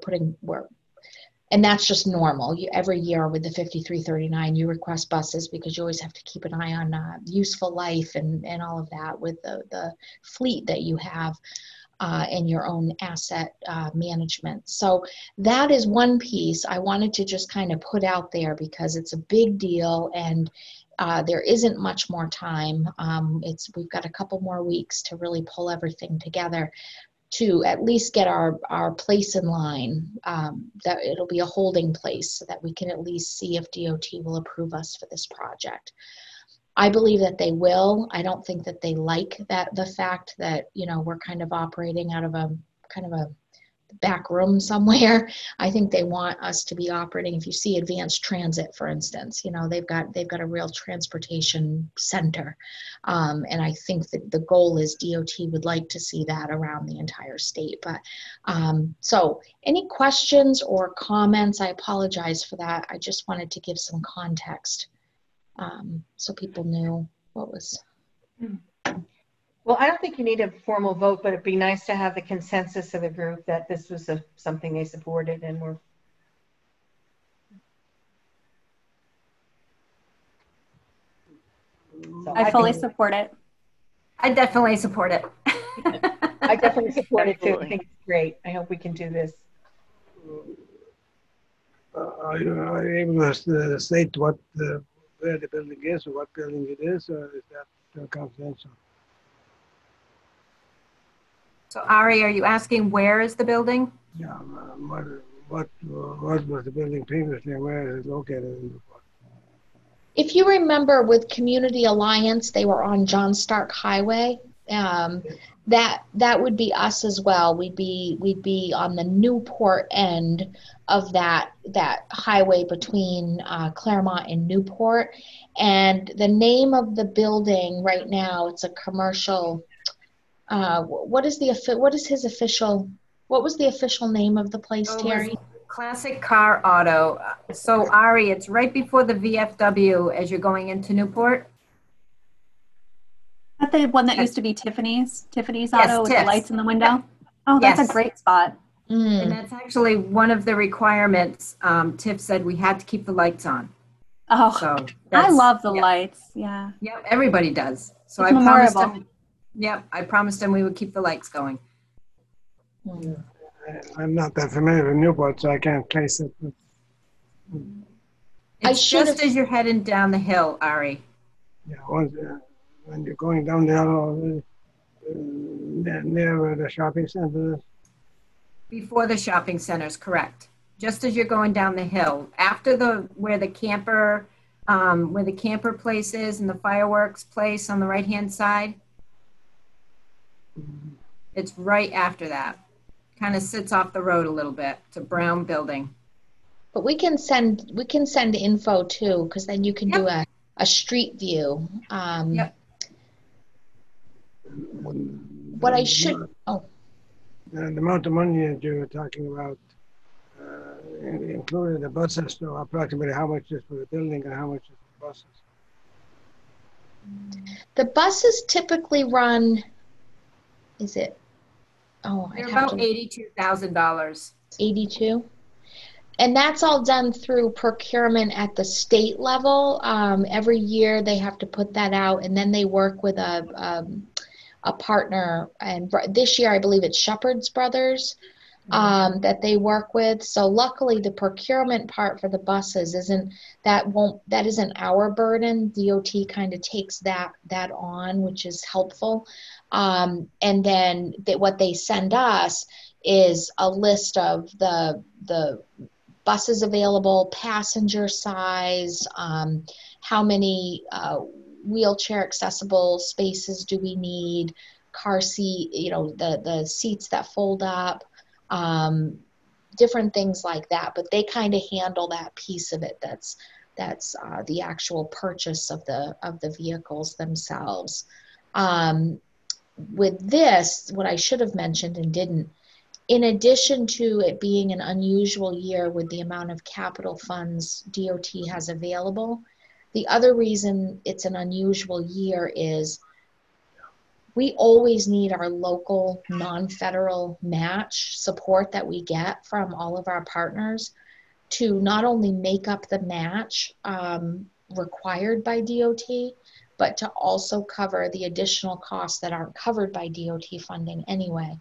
And that's just normal. Every year with the 5339, you request buses because you always have to keep an eye on useful life and all of that with the fleet that you have and your own asset management. So that is one piece I wanted to just kind of put out there because it's a big deal and there isn't much more time. We've got a couple more weeks to really pull everything together to at least get our place in line, that it'll be a holding place so that we can at least see if DOT will approve us for this project. I believe that they will. I don't think that they like the fact that, we're kind of operating out of a kind of a back room somewhere. I think they want us to be operating. If you see Advanced Transit, for instance, they've got a real transportation center. And I think that the goal is DOT would like to see that around the entire state. But so any questions or comments? I apologize for that. I just wanted to give some context so people knew what was. Well, I don't think you need a formal vote, but it'd be nice to have the consensus of the group that this was something they supported and were. So I fully support it. I definitely support it. I definitely support it too. I think it's great. I hope we can do this. Are you able to state where the building is or what building it is, or is that confidential? So Ari, are you asking where is the building? Yeah, what was the building previously and where is it located in Newport? If you remember with Community Alliance, they were on John Stark Highway. That would be us as well. We'd be on the Newport end of that highway between Claremont and Newport. And the name of the building right now, it's a commercial. What was the official name of the place, Terry? Classic Car Auto. So Ari, it's right before the VFW as you're going into Newport. Is that the one that used to be Tiffany's Yes, Auto with the lights in the window? Oh, that's a great spot. And that's actually one of the requirements. Tiff said we had to keep the lights on. Oh, so I love the lights. Yeah. Yep, everybody does. So it's I promised memorable. him. Yep, I promised him we would keep the lights going. I'm not that familiar with Newport, so I can't place it. It's just as you're heading down the hill, Ari. Yeah, when you're going down the hill, near where the shopping center is. Before the shopping center is correct. Just as you're going down the hill, after where the camper place is and the fireworks place on the right-hand side. It's right after that. Kind of sits off the road a little bit. It's a brown building. But we can send info too, because then you can do a street view. Yep. What I should, oh, The amount of money that you were talking about including the buses, so approximately how much is for the building and how much is for the buses? the buses typically run, is it, oh, They're I'd have about to, $82,000. 82? And that's all done through procurement at the state level. Every year they have to put that out, and then they work with a partner. And this year, I believe it's Shepherd's Brothers that they work with. So luckily, the procurement part for the buses isn't our burden. DOT kind of takes that on, which is helpful. And then what they send us is a list of the buses available, passenger size, how many wheelchair accessible spaces do we need, car seat, the seats that fold up, different things like that. But they kind of handle that piece of it. That's the actual purchase of the vehicles themselves. With this, what I should have mentioned and didn't, in addition to it being an unusual year with the amount of capital funds DOT has available, the other reason it's an unusual year is we always need our local non-federal match support that we get from all of our partners to not only make up the match required by DOT, but to also cover the additional costs that aren't covered by DOT funding anyway.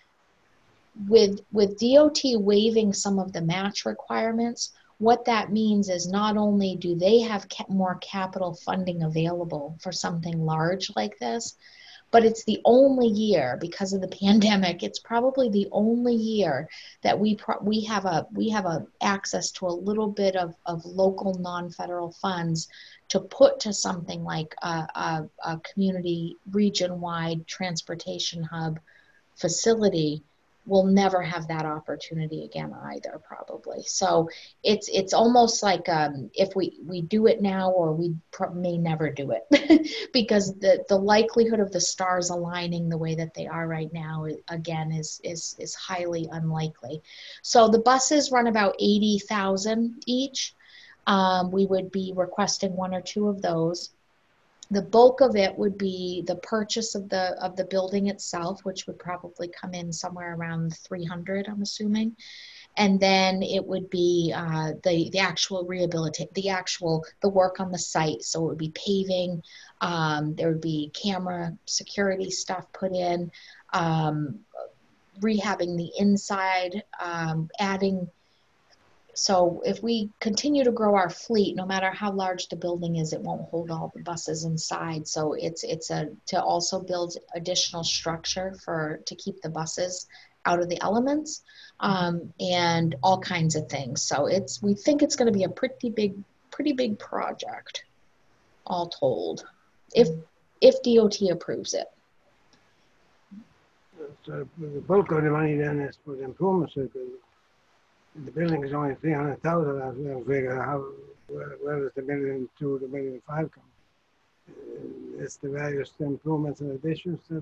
With DOT waiving some of the match requirements, what that means is not only do they have more capital funding available for something large like this, but it's the only year, because of the pandemic, it's probably the only year that we have a access to a little bit of local non-federal funds to put to something like a community region-wide transportation hub facility. We'll never have that opportunity again either, probably. So it's almost like if we do it now, or we may never do it, because the likelihood of the stars aligning the way that they are right now, again, is highly unlikely. So the buses run about 80,000 each. We would be requesting one or two of those. The bulk of it would be the purchase of the building itself, which would probably come in somewhere around 300, I'm assuming. And then it would be the actual rehabilitate, the work on the site. So it would be paving, there would be camera security stuff put in, rehabbing the inside, adding. So if we continue to grow our fleet, no matter how large the building is, it won't hold all the buses inside. So it's to also build additional structure to keep the buses out of the elements, and all kinds of things. So we think it's going to be a pretty big project, all told, if DOT approves it. So the bulk of the money then is for the improvements. The building is only 300,000. I was figure where does the $1.2 million, the $1.5 million come? It's the various improvements and additions that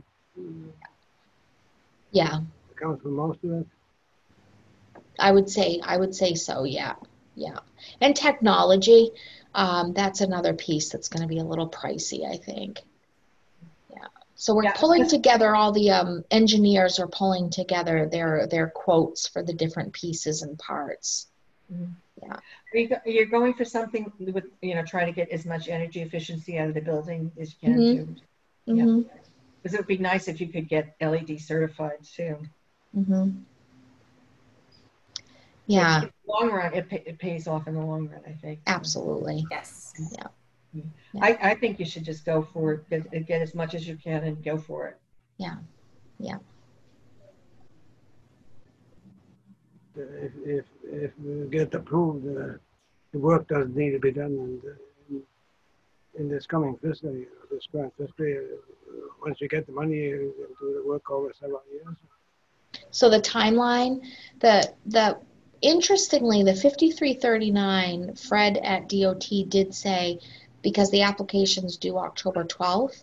account for most of it. I would say so. Yeah. And technology, that's another piece that's going to be a little pricey, I think. So we're pulling together, all the engineers are pulling together their quotes for the different pieces and parts. Yeah. You're going for something with, trying to get as much energy efficiency out of the building as you can too. Yeah. Because it would be nice if you could get LED certified too. Yeah. In the long run, it pays off in the long run, I think. Absolutely. Yes. Yeah. I think you should just go for it, get as much as you can and go for it. Yeah. If we get approved, the work doesn't need to be done in this coming fiscal year, this current fiscal year. Once you get the money, you do the work over several years. So the timeline, interestingly, the 5339, Fred at DOT did say because the application's due October 12th.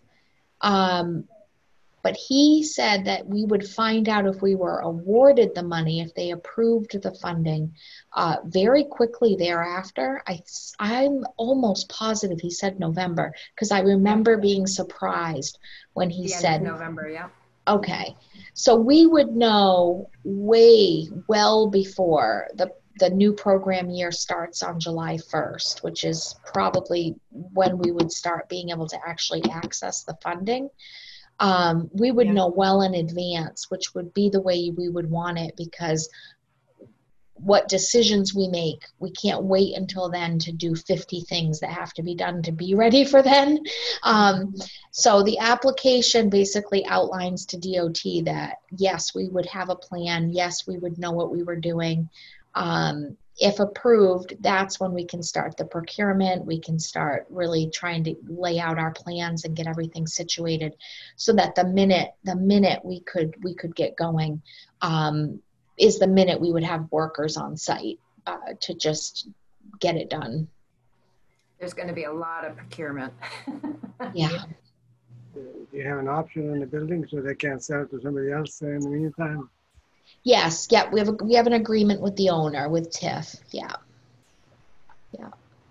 But he said that we would find out if we were awarded the money, if they approved the funding, very quickly thereafter. I'm almost positive he said November, because I remember being surprised when he The end said of November, yeah. Okay, so we would know well before the new program year starts on July 1st, which is probably when we would start being able to actually access the funding. We would Yeah. know well in advance, which would be the way we would want it, because what decisions we make, we can't wait until then to do 50 things that have to be done to be ready for then. So the application basically outlines to DOT that, yes, we would have a plan. Yes, we would know what we were doing. If approved, that's when we can start the procurement. We can start really trying to lay out our plans and get everything situated, so that the minute we could get going, is the minute we would have workers on site to just get it done. There's going to be a lot of procurement. Yeah. Do you have an option in the building so they can't sell it to somebody else in the meantime? Yes. Yeah. We have an agreement with the owner, with TIF. Yeah. Yeah.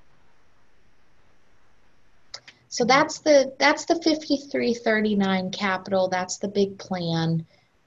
So that's the 5339 capital. That's the big plan.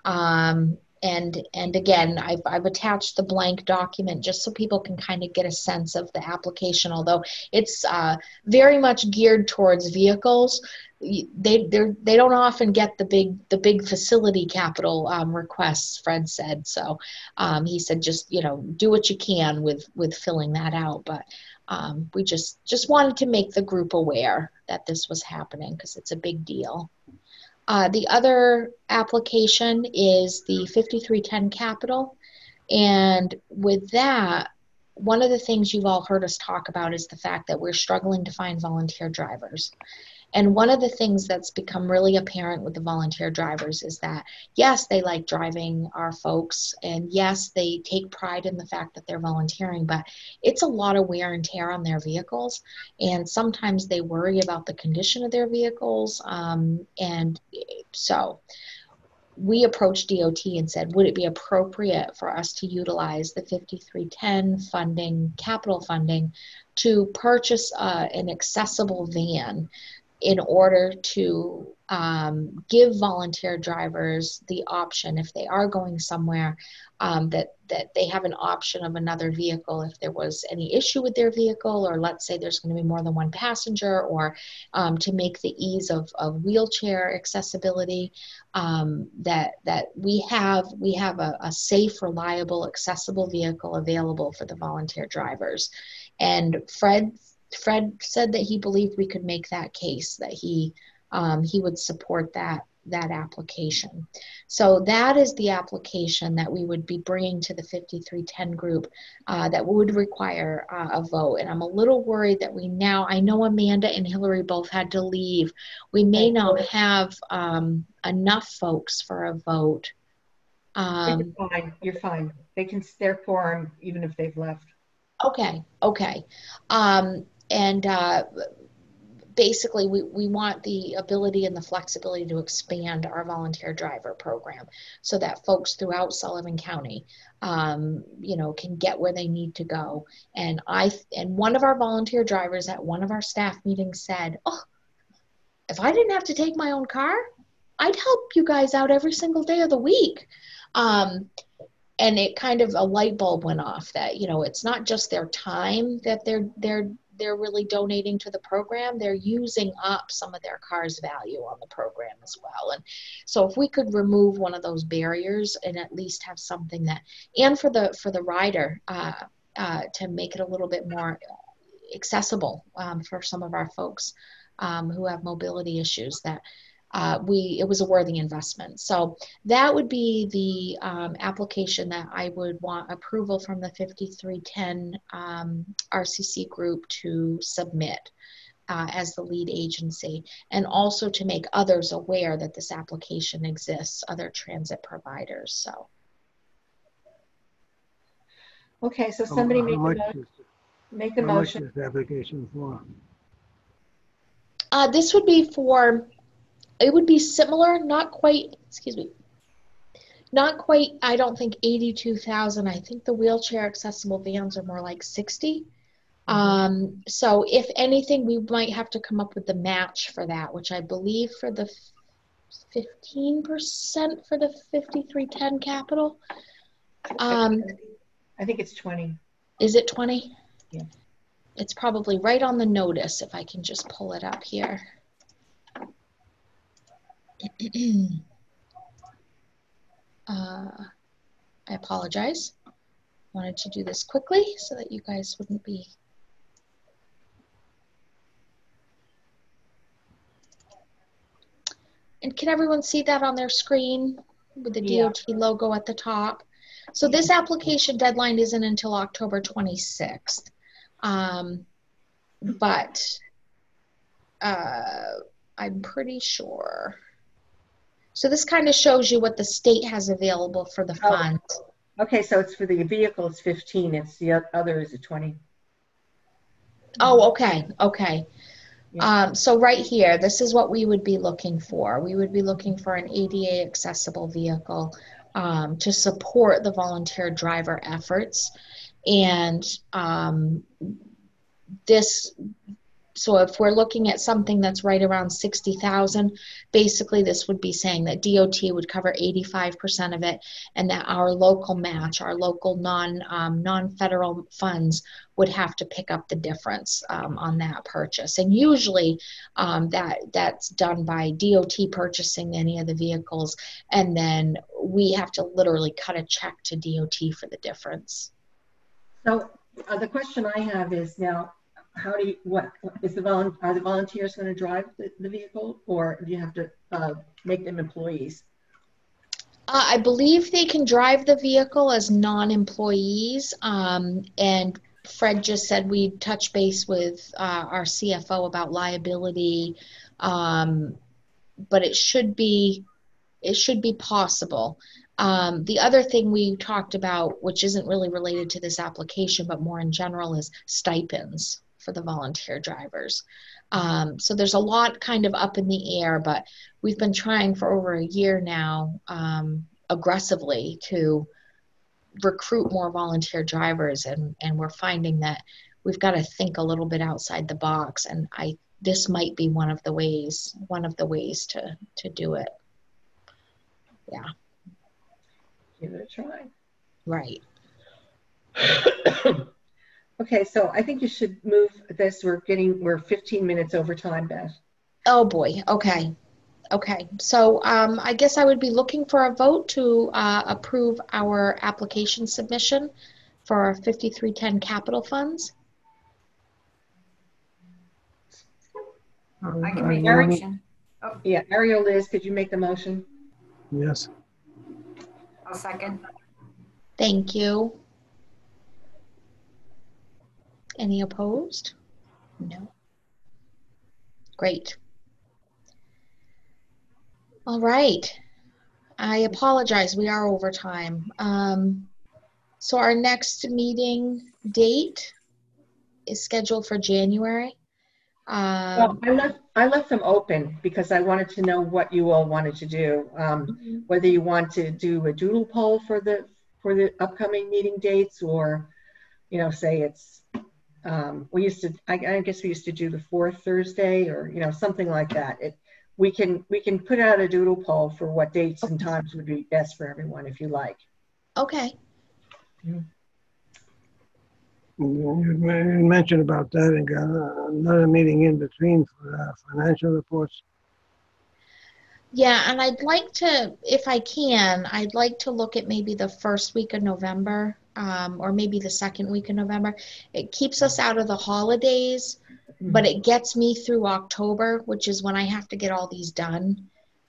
And again, I've attached the blank document just so people can kind of get a sense of the application, although it's very much geared towards vehicles. They don't often get the big facility capital requests, Fred said. So he said, just, do what you can with filling that out. But we just wanted to make the group aware that this was happening, because it's a big deal. The other application is the 5310 capital. And with that, one of the things you've all heard us talk about is the fact that we're struggling to find volunteer drivers. And one of the things that's become really apparent with the volunteer drivers is that, yes, they like driving our folks, and yes, they take pride in the fact that they're volunteering, but it's a lot of wear and tear on their vehicles. And sometimes they worry about the condition of their vehicles. And so we approached DOT and said, would it be appropriate for us to utilize the 5310 funding, capital funding, to purchase an accessible van in order to give volunteer drivers the option, if they are going somewhere, that they have an option of another vehicle if there was any issue with their vehicle, or let's say there's going to be more than one passenger, or to make the ease of wheelchair accessibility, that we have a safe, reliable, accessible vehicle available for the volunteer drivers. And Fred said that he believed we could make that case, that he would support that application. So that is the application that we would be bringing to the 5310 group that would require a vote. And I'm a little worried that I know Amanda and Hillary both had to leave. We may not have enough folks for a vote. You're fine. They can stay quorum even if they've left. Okay. Basically, we want the ability and the flexibility to expand our volunteer driver program so that folks throughout Sullivan County, can get where they need to go. And one of our volunteer drivers at one of our staff meetings said, "Oh, if I didn't have to take my own car, I'd help you guys out every single day of the week." And it kind of, a light bulb went off that, it's not just their time that they're really donating to the program. They're using up some of their car's value on the program as well. And so if we could remove one of those barriers and at least have something that, and for the rider, to make it a little bit more accessible for some of our folks who have mobility issues, that it was a worthy investment. So that would be the application that I would want approval from the 5310 RCC group to submit as the lead agency, and also to make others aware that this application exists, other transit providers. So. Okay, so somebody make a motion. How much is the application for? This would be for, it would be similar, not quite, excuse me, not quite, I don't think 82,000. I think the wheelchair accessible vans are more like 60. So if anything, we might have to come up with the match for that, which I believe for the 15% for the 5310 capital. I think it's 20. Is it 20? Yeah. It's probably right on the notice if I can just pull it up here. I apologize. Wanted to do this quickly so that you guys wouldn't be. And can everyone see that on their screen with the DOT logo at the top? So this application deadline isn't until October 26th. But I'm pretty sure. So this kind of shows you what the state has available for the funds. Okay, so it's for the vehicle, it's 15. It's the other is a 20. Oh, okay, okay. Yeah. So right here, this is what we would be looking for. We would be looking for an ADA accessible vehicle to support the volunteer driver efforts. And so if we're looking at something that's right around 60,000, basically this would be saying that DOT would cover 85% of it, and that our local match, our local non-federal funds would have to pick up the difference on that purchase. And usually that's done by DOT purchasing any of the vehicles, and then we have to literally cut a check to DOT for the difference. So the question I have is now, how do you, are the volunteers going to drive the vehicle, or do you have to make them employees? I believe they can drive the vehicle as non-employees, and Fred just said we'd touch base with our CFO about liability, but it should be possible. The other thing we talked about, which isn't really related to this application, but more in general, is stipends for the volunteer drivers. So there's a lot kind of up in the air, but we've been trying for over a year now aggressively to recruit more volunteer drivers, and we're finding that we've got to think a little bit outside the box, and this might be one of the ways to do it. Yeah. Give it a try. Right. Okay, so I think you should move this. We're 15 minutes over time, Beth. Oh boy. Okay. Okay. So I guess I would be looking for a vote to approve our application submission for our 5310 capital funds. I can make a motion. Oh, yeah, Ariel, Liz, could you make the motion? Yes. I'll second. Thank you. Any opposed? No. Great. All right. I apologize. We are over time. So our next meeting date is scheduled for January. Well, I left them open because I wanted to know what you all wanted to do. Whether you want to do a doodle poll for the upcoming meeting dates, or say it's I guess we used to do the fourth Thursday, or something like that. We can put out a doodle poll for what dates and times would be best for everyone, if you like. Okay. You mentioned about that, and got another meeting in between for financial reports. Yeah, and I'd like to, if I can, I'd like to look at maybe the first week of November, or maybe the second week of November. It keeps us out of the holidays, but it gets me through October, which is when I have to get all these done.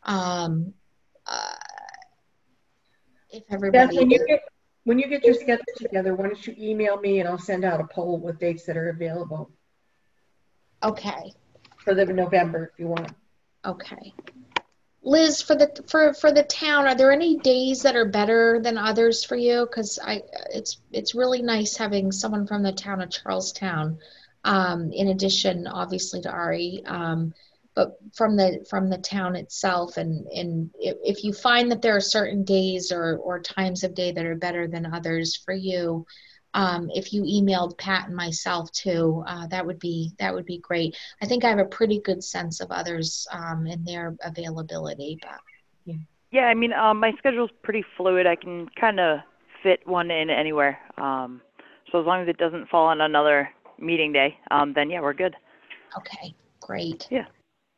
If everybody... When you get your schedule together, why don't you email me and I'll send out a poll with dates that are available. Okay. For the November, if you want. Okay. Liz, for the town, are there any days that are better than others for you? Because it's really nice having someone from the town of Charlestown, in addition, obviously, to Ari. but from the town itself. And if you find that there are certain days or times of day that are better than others for you, if you emailed Pat and myself too, that would be great. I think I have a pretty good sense of others and their availability. But Yeah, I mean, my schedule's pretty fluid. I can kind of fit one in anywhere. So as long as it doesn't fall on another meeting day, then yeah, we're good. okay, great. Yeah.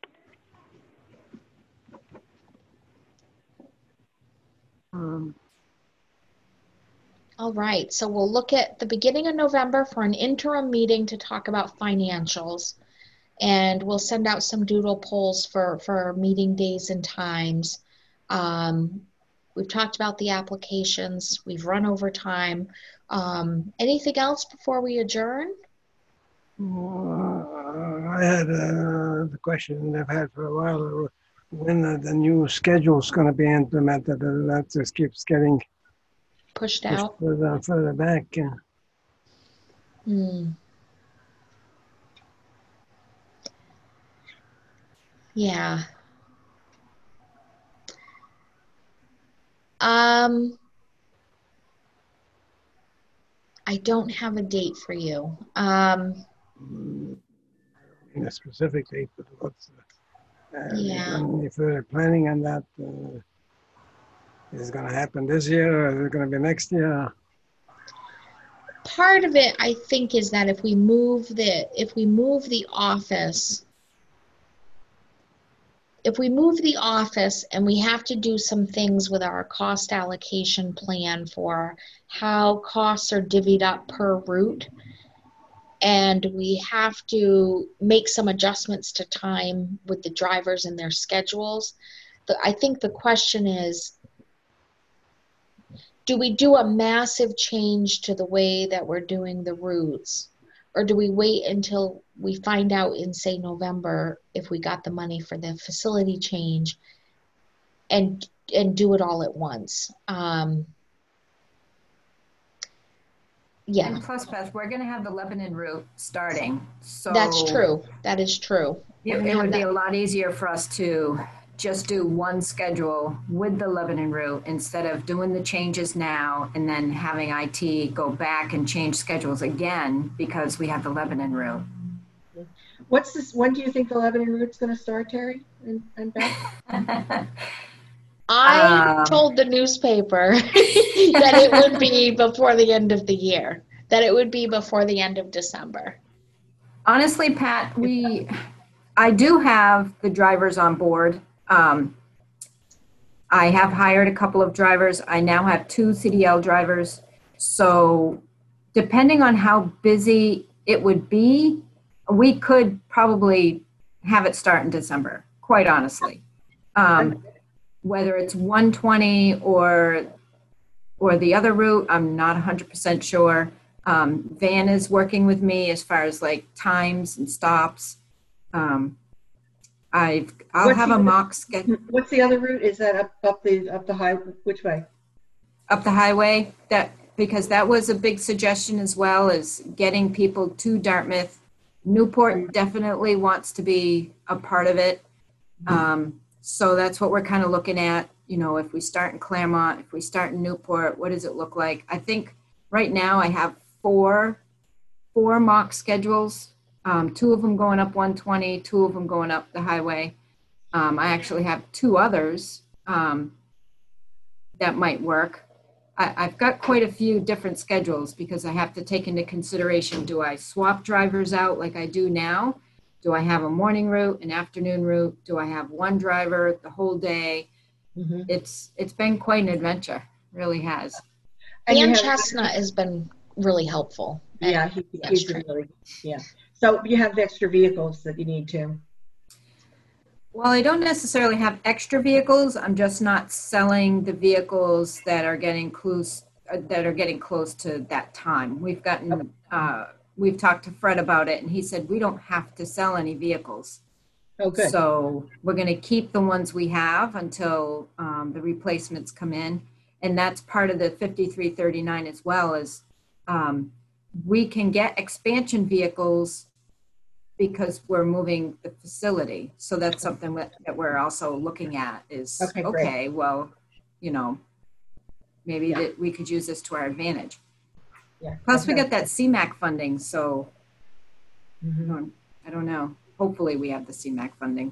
All right, so we'll look at the beginning of November for an interim meeting to talk about financials. And we'll send out some doodle polls for meeting days and times. We've talked about the applications. We've run over time. Anything else before we adjourn? I had the question I've had for a while, when the new schedule is going to be implemented, and that just keeps getting Pushed pushed out? further and further back. Yeah. I don't have a date for you. In a specific date, but what's Yeah. if we're planning on that, is it going to happen this year or is it going to be next year? Part of it, I think, is that if we move the office, and we have to do some things with our cost allocation plan for how costs are divvied up per route, and we have to make some adjustments to time with the drivers and their schedules. I think the question is, do we do a massive change to the way that we're doing the routes? Or do we wait until we find out in, say, November if we got the money for the facility change and do it all at once? Yeah. And plus, Beth, we're going to have the Lebanon route starting. So That's true. That is true. It would be a lot easier for us to just do one schedule with the Lebanon route instead of doing the changes now and then having IT go back and change schedules again because we have the Lebanon route. What's this? When do you think the Lebanon route's going to start, Terry and Beth? I told the newspaper that it would be before the end of the year, that it would be before the end of December. Honestly, Pat, I do have the drivers on board. I have hired a couple of drivers. I now have 2 CDL drivers. So depending on how busy it would be, we could probably have it start in December, quite honestly. Whether it's 120 or the other route, I'm not 100% sure. Van is working with me as far as like times and stops. I'll have a mock schedule. What's the other route? Is that up the highway? Which way? Up the highway. Because that was a big suggestion as well, as getting people to Dartmouth. Newport definitely wants to be a part of it. So that's what we're kind of looking at. You know, if we start in Claremont, if we start in Newport, what does it look like? I think right now I have four mock schedules. 2 of them going up 120, 2 of them going up the highway. I actually have 2 others that might work. I've got quite a few different schedules because I have to take into consideration, do I swap drivers out like I do now? Do I have a morning route, an afternoon route? Do I have one driver the whole day? Mm-hmm. It's been quite an adventure, really has. Dan Chestnut has been really helpful. Yeah, he's been really, yeah. So you have extra vehicles that you need to. Well, I don't necessarily have extra vehicles. I'm just not selling the vehicles that are getting close to that time. We've talked to Fred about it, and he said we don't have to sell any vehicles. Oh, good. So we're going to keep the ones we have until the replacements come in, and that's part of the 5339 as well. As we can get expansion vehicles because we're moving the facility. So that's something that we're also looking at is, Okay, great. okay, well, you know, maybe Yeah. that we could use this to our advantage. Yeah. Plus we got that CMAQ funding, so Mhm. I don't know. Hopefully we have the CMAQ funding.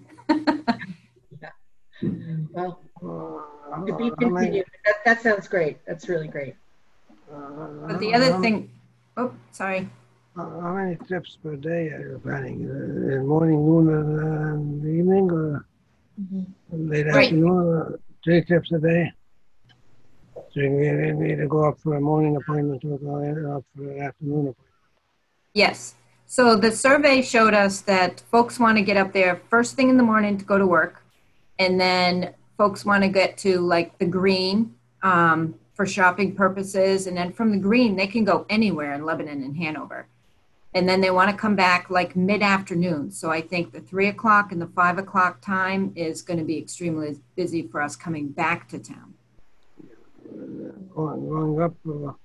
Well, Uh, to be how many, continued. That sounds great. That's really great. But the other thing, oh, sorry. How many trips per day are you planning? In morning, noon, and evening, or Mhm. late Right. afternoon? 3 trips a day. So you need to go up for a morning appointment or go up for an afternoon appointment. Yes. So the survey showed us that folks want to get up there first thing in the morning to go to work. And then folks want to get to like the Green for shopping purposes. And then from the Green, they can go anywhere in Lebanon and Hanover. And then they want to come back like mid-afternoon. So I think the 3 o'clock and the 5 o'clock time is going to be extremely busy for us coming back to town. Going up,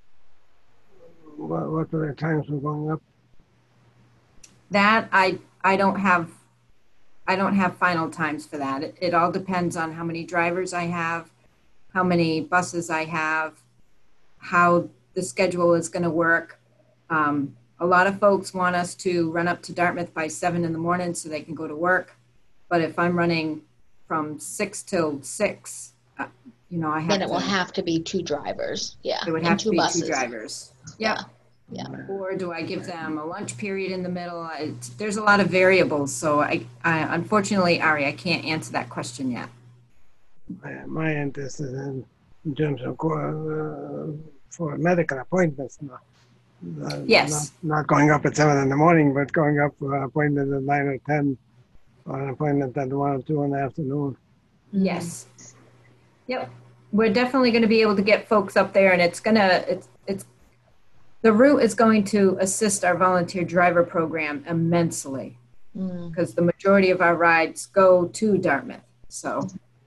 what are the times we're going up? That I don't have final times for that. It all depends on how many drivers I have, how many buses I have, how the schedule is going to work. A lot of folks want us to run up to Dartmouth by 7 in the morning so they can go to work. But if I'm running from 6 till 6, you know, I have Then it to. will have to be 2 drivers. Yeah. It would and have to 2 be buses. 2 drivers. Yep. Yeah. Or do I give them a lunch period in the middle? There's a lot of variables. So I unfortunately, Ari, I can't answer that question yet. My interest is in terms of for medical appointments. Yes. Not going up at 7 in the morning, but going up for an appointment at 9 or 10, or an appointment at 1 or 2 in the afternoon. Yes. Yep. We're definitely going to be able to get folks up there, and it's the route is going to assist our volunteer driver program immensely because the majority of our rides go to Dartmouth. So.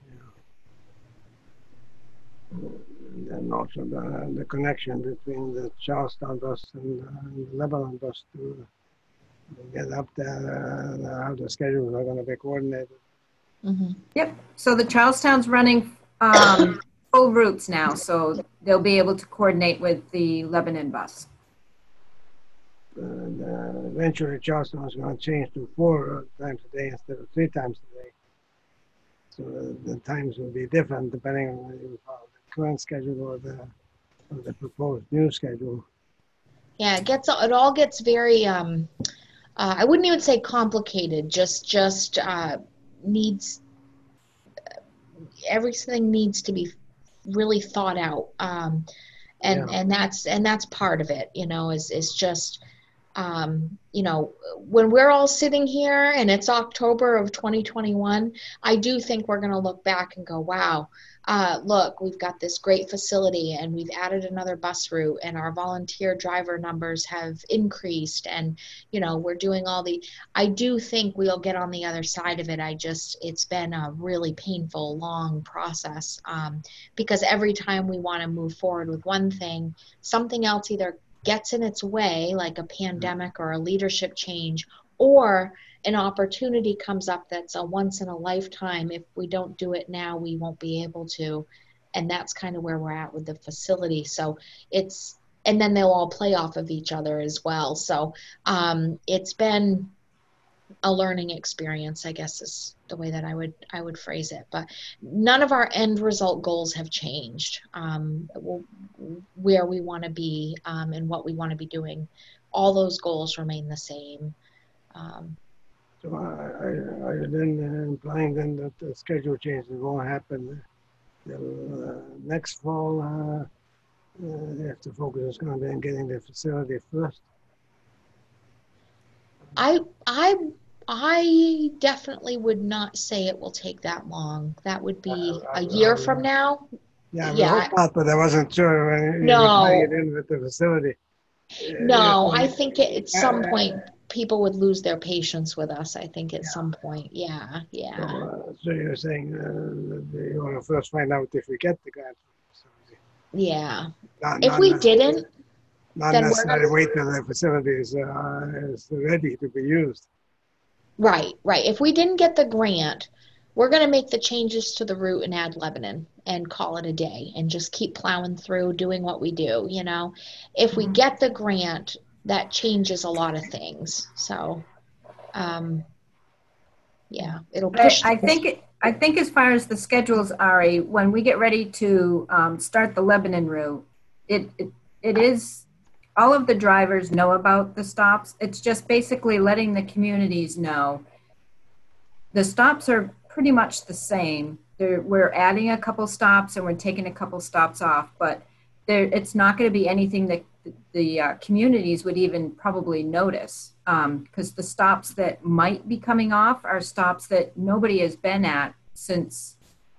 And then also the connection between the Charlestown bus and the Lebanon bus to get up there, how the schedules are going to be coordinated. Mm-hmm. Yep. So the Charlestown's running full routes now, so they'll be able to coordinate with the Lebanon bus. Eventually, Charlestown is going to change to 4 times a day instead of 3 times a day. So the times will be different depending on the current schedule or the proposed new schedule. Yeah, it all gets very I wouldn't even say complicated, just needs everything needs to be really thought out. And that's part of it, you know, is just you know, when we're all sitting here and it's October of 2021, I do think we're going to look back and go, wow, look, we've got this great facility and we've added another bus route and our volunteer driver numbers have increased and, you know, we're doing I do think we'll get on the other side of it. It's been a really painful, long process because every time we want to move forward with one thing, something else either gets in its way, like a pandemic or a leadership change, or an opportunity comes up that's a once in a lifetime. If we don't do it now, we won't be able to. And that's kind of where we're at with the facility. So and then they'll all play off of each other as well. So it's been a learning experience, I guess is the way that I would phrase it. But none of our end result goals have changed. Where we want to be and what we want to be doing, all those goals remain the same. So are you then implying then that the schedule changes won't happen till next fall? If the focus is going to be on getting the facility first? I definitely would not say it will take that long. That would be a year from now. Yeah, I hope not, but I wasn't sure when No. you were tying it in with the facility. No, I think at some point people would lose their patience with us. I think at some point, yeah. So you're saying you want to first find out if we get the grant from the facility? Yeah. If we didn't, not then necessarily wait till the facility is ready to be used. Right, right. If we didn't get the grant, we're going to make the changes to the route and add Lebanon and call it a day and just keep plowing through doing what we do, you know. If we get the grant, that changes a lot of things. So, um, yeah, it'll push. I think as far as the schedules, Ari, when we get ready to start the Lebanon route, it is, all of the drivers know about the stops. It's just basically letting the communities know. The stops are pretty much the same. We're adding a couple stops and we're taking a couple stops off, but it's not going to be anything that the communities would even probably notice, because the stops that might be coming off are stops that nobody has been at since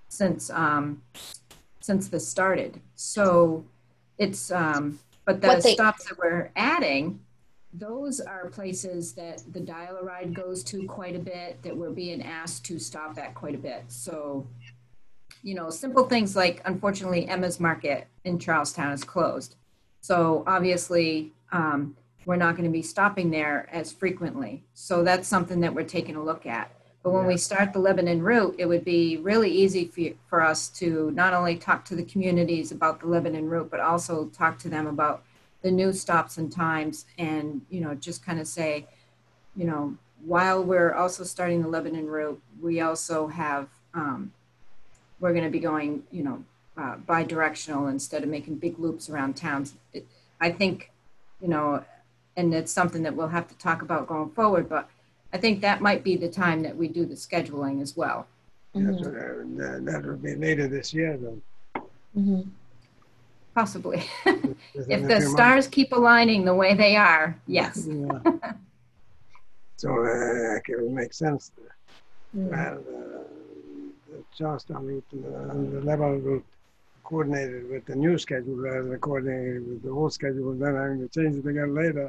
this started. So it's but the stops that we're adding, those are places that the Dial-A-Ride goes to quite a bit, that we're being asked to stop at quite a bit. So, you know, simple things like, unfortunately, Emma's Market in Charlestown is closed. So obviously, we're not going to be stopping there as frequently. So that's something that we're taking a look at. But when we start the Lebanon route, it would be really easy for us to not only talk to the communities about the Lebanon route, but also talk to them about the new stops and times, and, you know, just kind of say, you know, while we're also starting the Lebanon route, we also have, we're going to be going, you know, bi-directional instead of making big loops around towns. I think, you know, and it's something that we'll have to talk about going forward, but I think that might be the time that we do the scheduling as well. Mm-hmm. So that will be later this year, then. Mm-hmm. Possibly. If the stars keep aligning the way they are, yes. Yeah. So it will make sense. The Charlestown route and the Lebanon route coordinated with the new schedule rather than coordinated with the old schedule, and then I'm going to change it again later.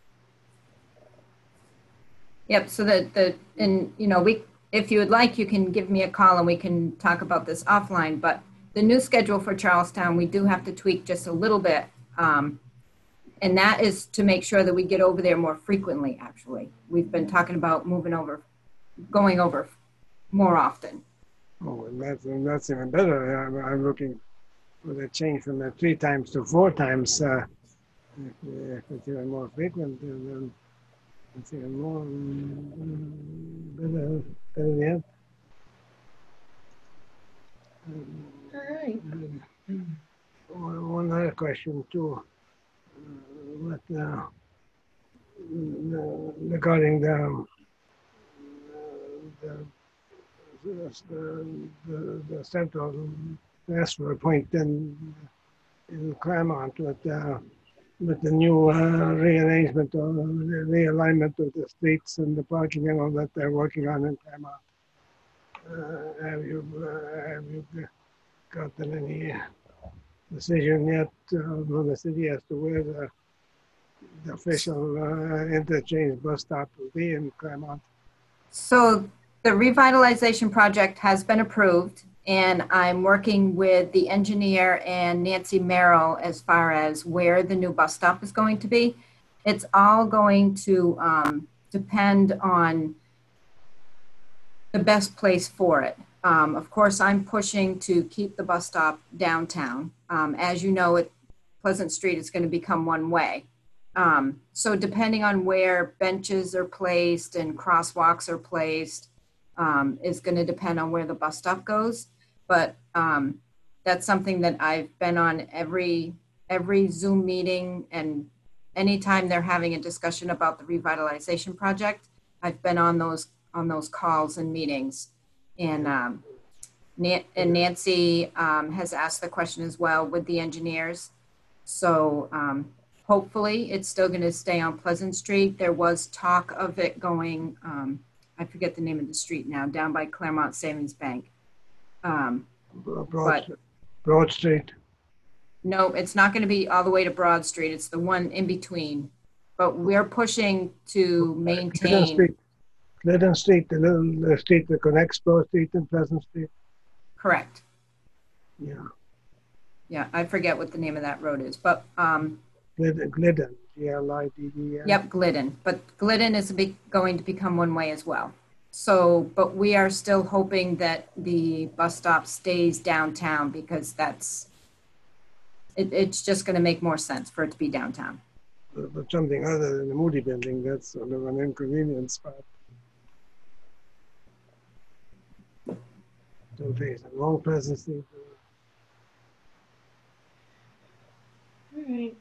Yep. So and you know, if you would like, you can give me a call and we can talk about this offline. But the new schedule for Charlestown, we do have to tweak just a little bit, and that is to make sure that we get over there more frequently. Actually, we've been talking about going over more often. Oh, and that's even better. I'm looking for the change from the 3 times to 4 times. If it's even more frequent, then it's even more better yet. All right. One other question too. Regarding the central transfer point in Claremont with the new rearrangement or realignment of the streets and the parking and all that they're working on in Claremont. Have you gotten any decision yet from the city as to where the official interchange bus stop will be in Claremont? So the revitalization project has been approved, and I'm working with the engineer and Nancy Merrill as far as where the new bus stop is going to be. It's all going to depend on the best place for it. Of course, I'm pushing to keep the bus stop downtown. As you know, Pleasant Street is going to become one way. So depending on where benches are placed and crosswalks are placed, is going to depend on where the bus stop goes. But that's something that I've been on every Zoom meeting, and anytime they're having a discussion about the revitalization project, I've been on those calls and meetings. And Nancy has asked the question as well with the engineers. So hopefully it's still going to stay on Pleasant Street. There was talk of it going, I forget the name of the street now, down by Claremont Savings Bank. Broad Street. No, it's not going to be all the way to Broad Street. It's the one in between. But we're pushing to maintain. Glidden Street, the street that connects Broad Street and Pleasant Street. Correct. Yeah. Yeah, I forget what the name of that road is, but Glidden. Glidden. Yep, Glidden. But Glidden is going to become one-way as well. So, but we are still hoping that the bus stop stays downtown because it's just going to make more sense for it to be downtown. But something other than the Moody building, that's sort of an inconvenient spot. Don't face it. Long Pleasant Street. All right.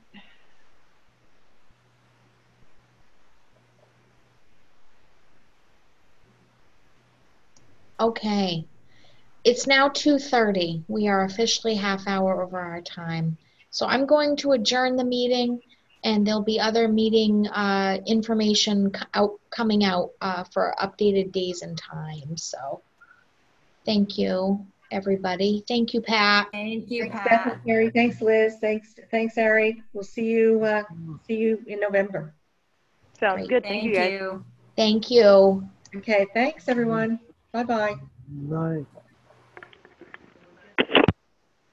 Okay. It's now 2:30. We are officially half hour over our time. So I'm going to adjourn the meeting, and there'll be other meeting information coming out for updated days and times. So thank you, everybody. Thank you, Pat. Thank you, Thanks, Pat. Beth and Carrie. Thanks, Liz. Thanks, Ari. We'll see you in November. Sounds Great. good. Thank you, guys. Thank you. Okay, thanks, everyone. Bye-bye. Bye.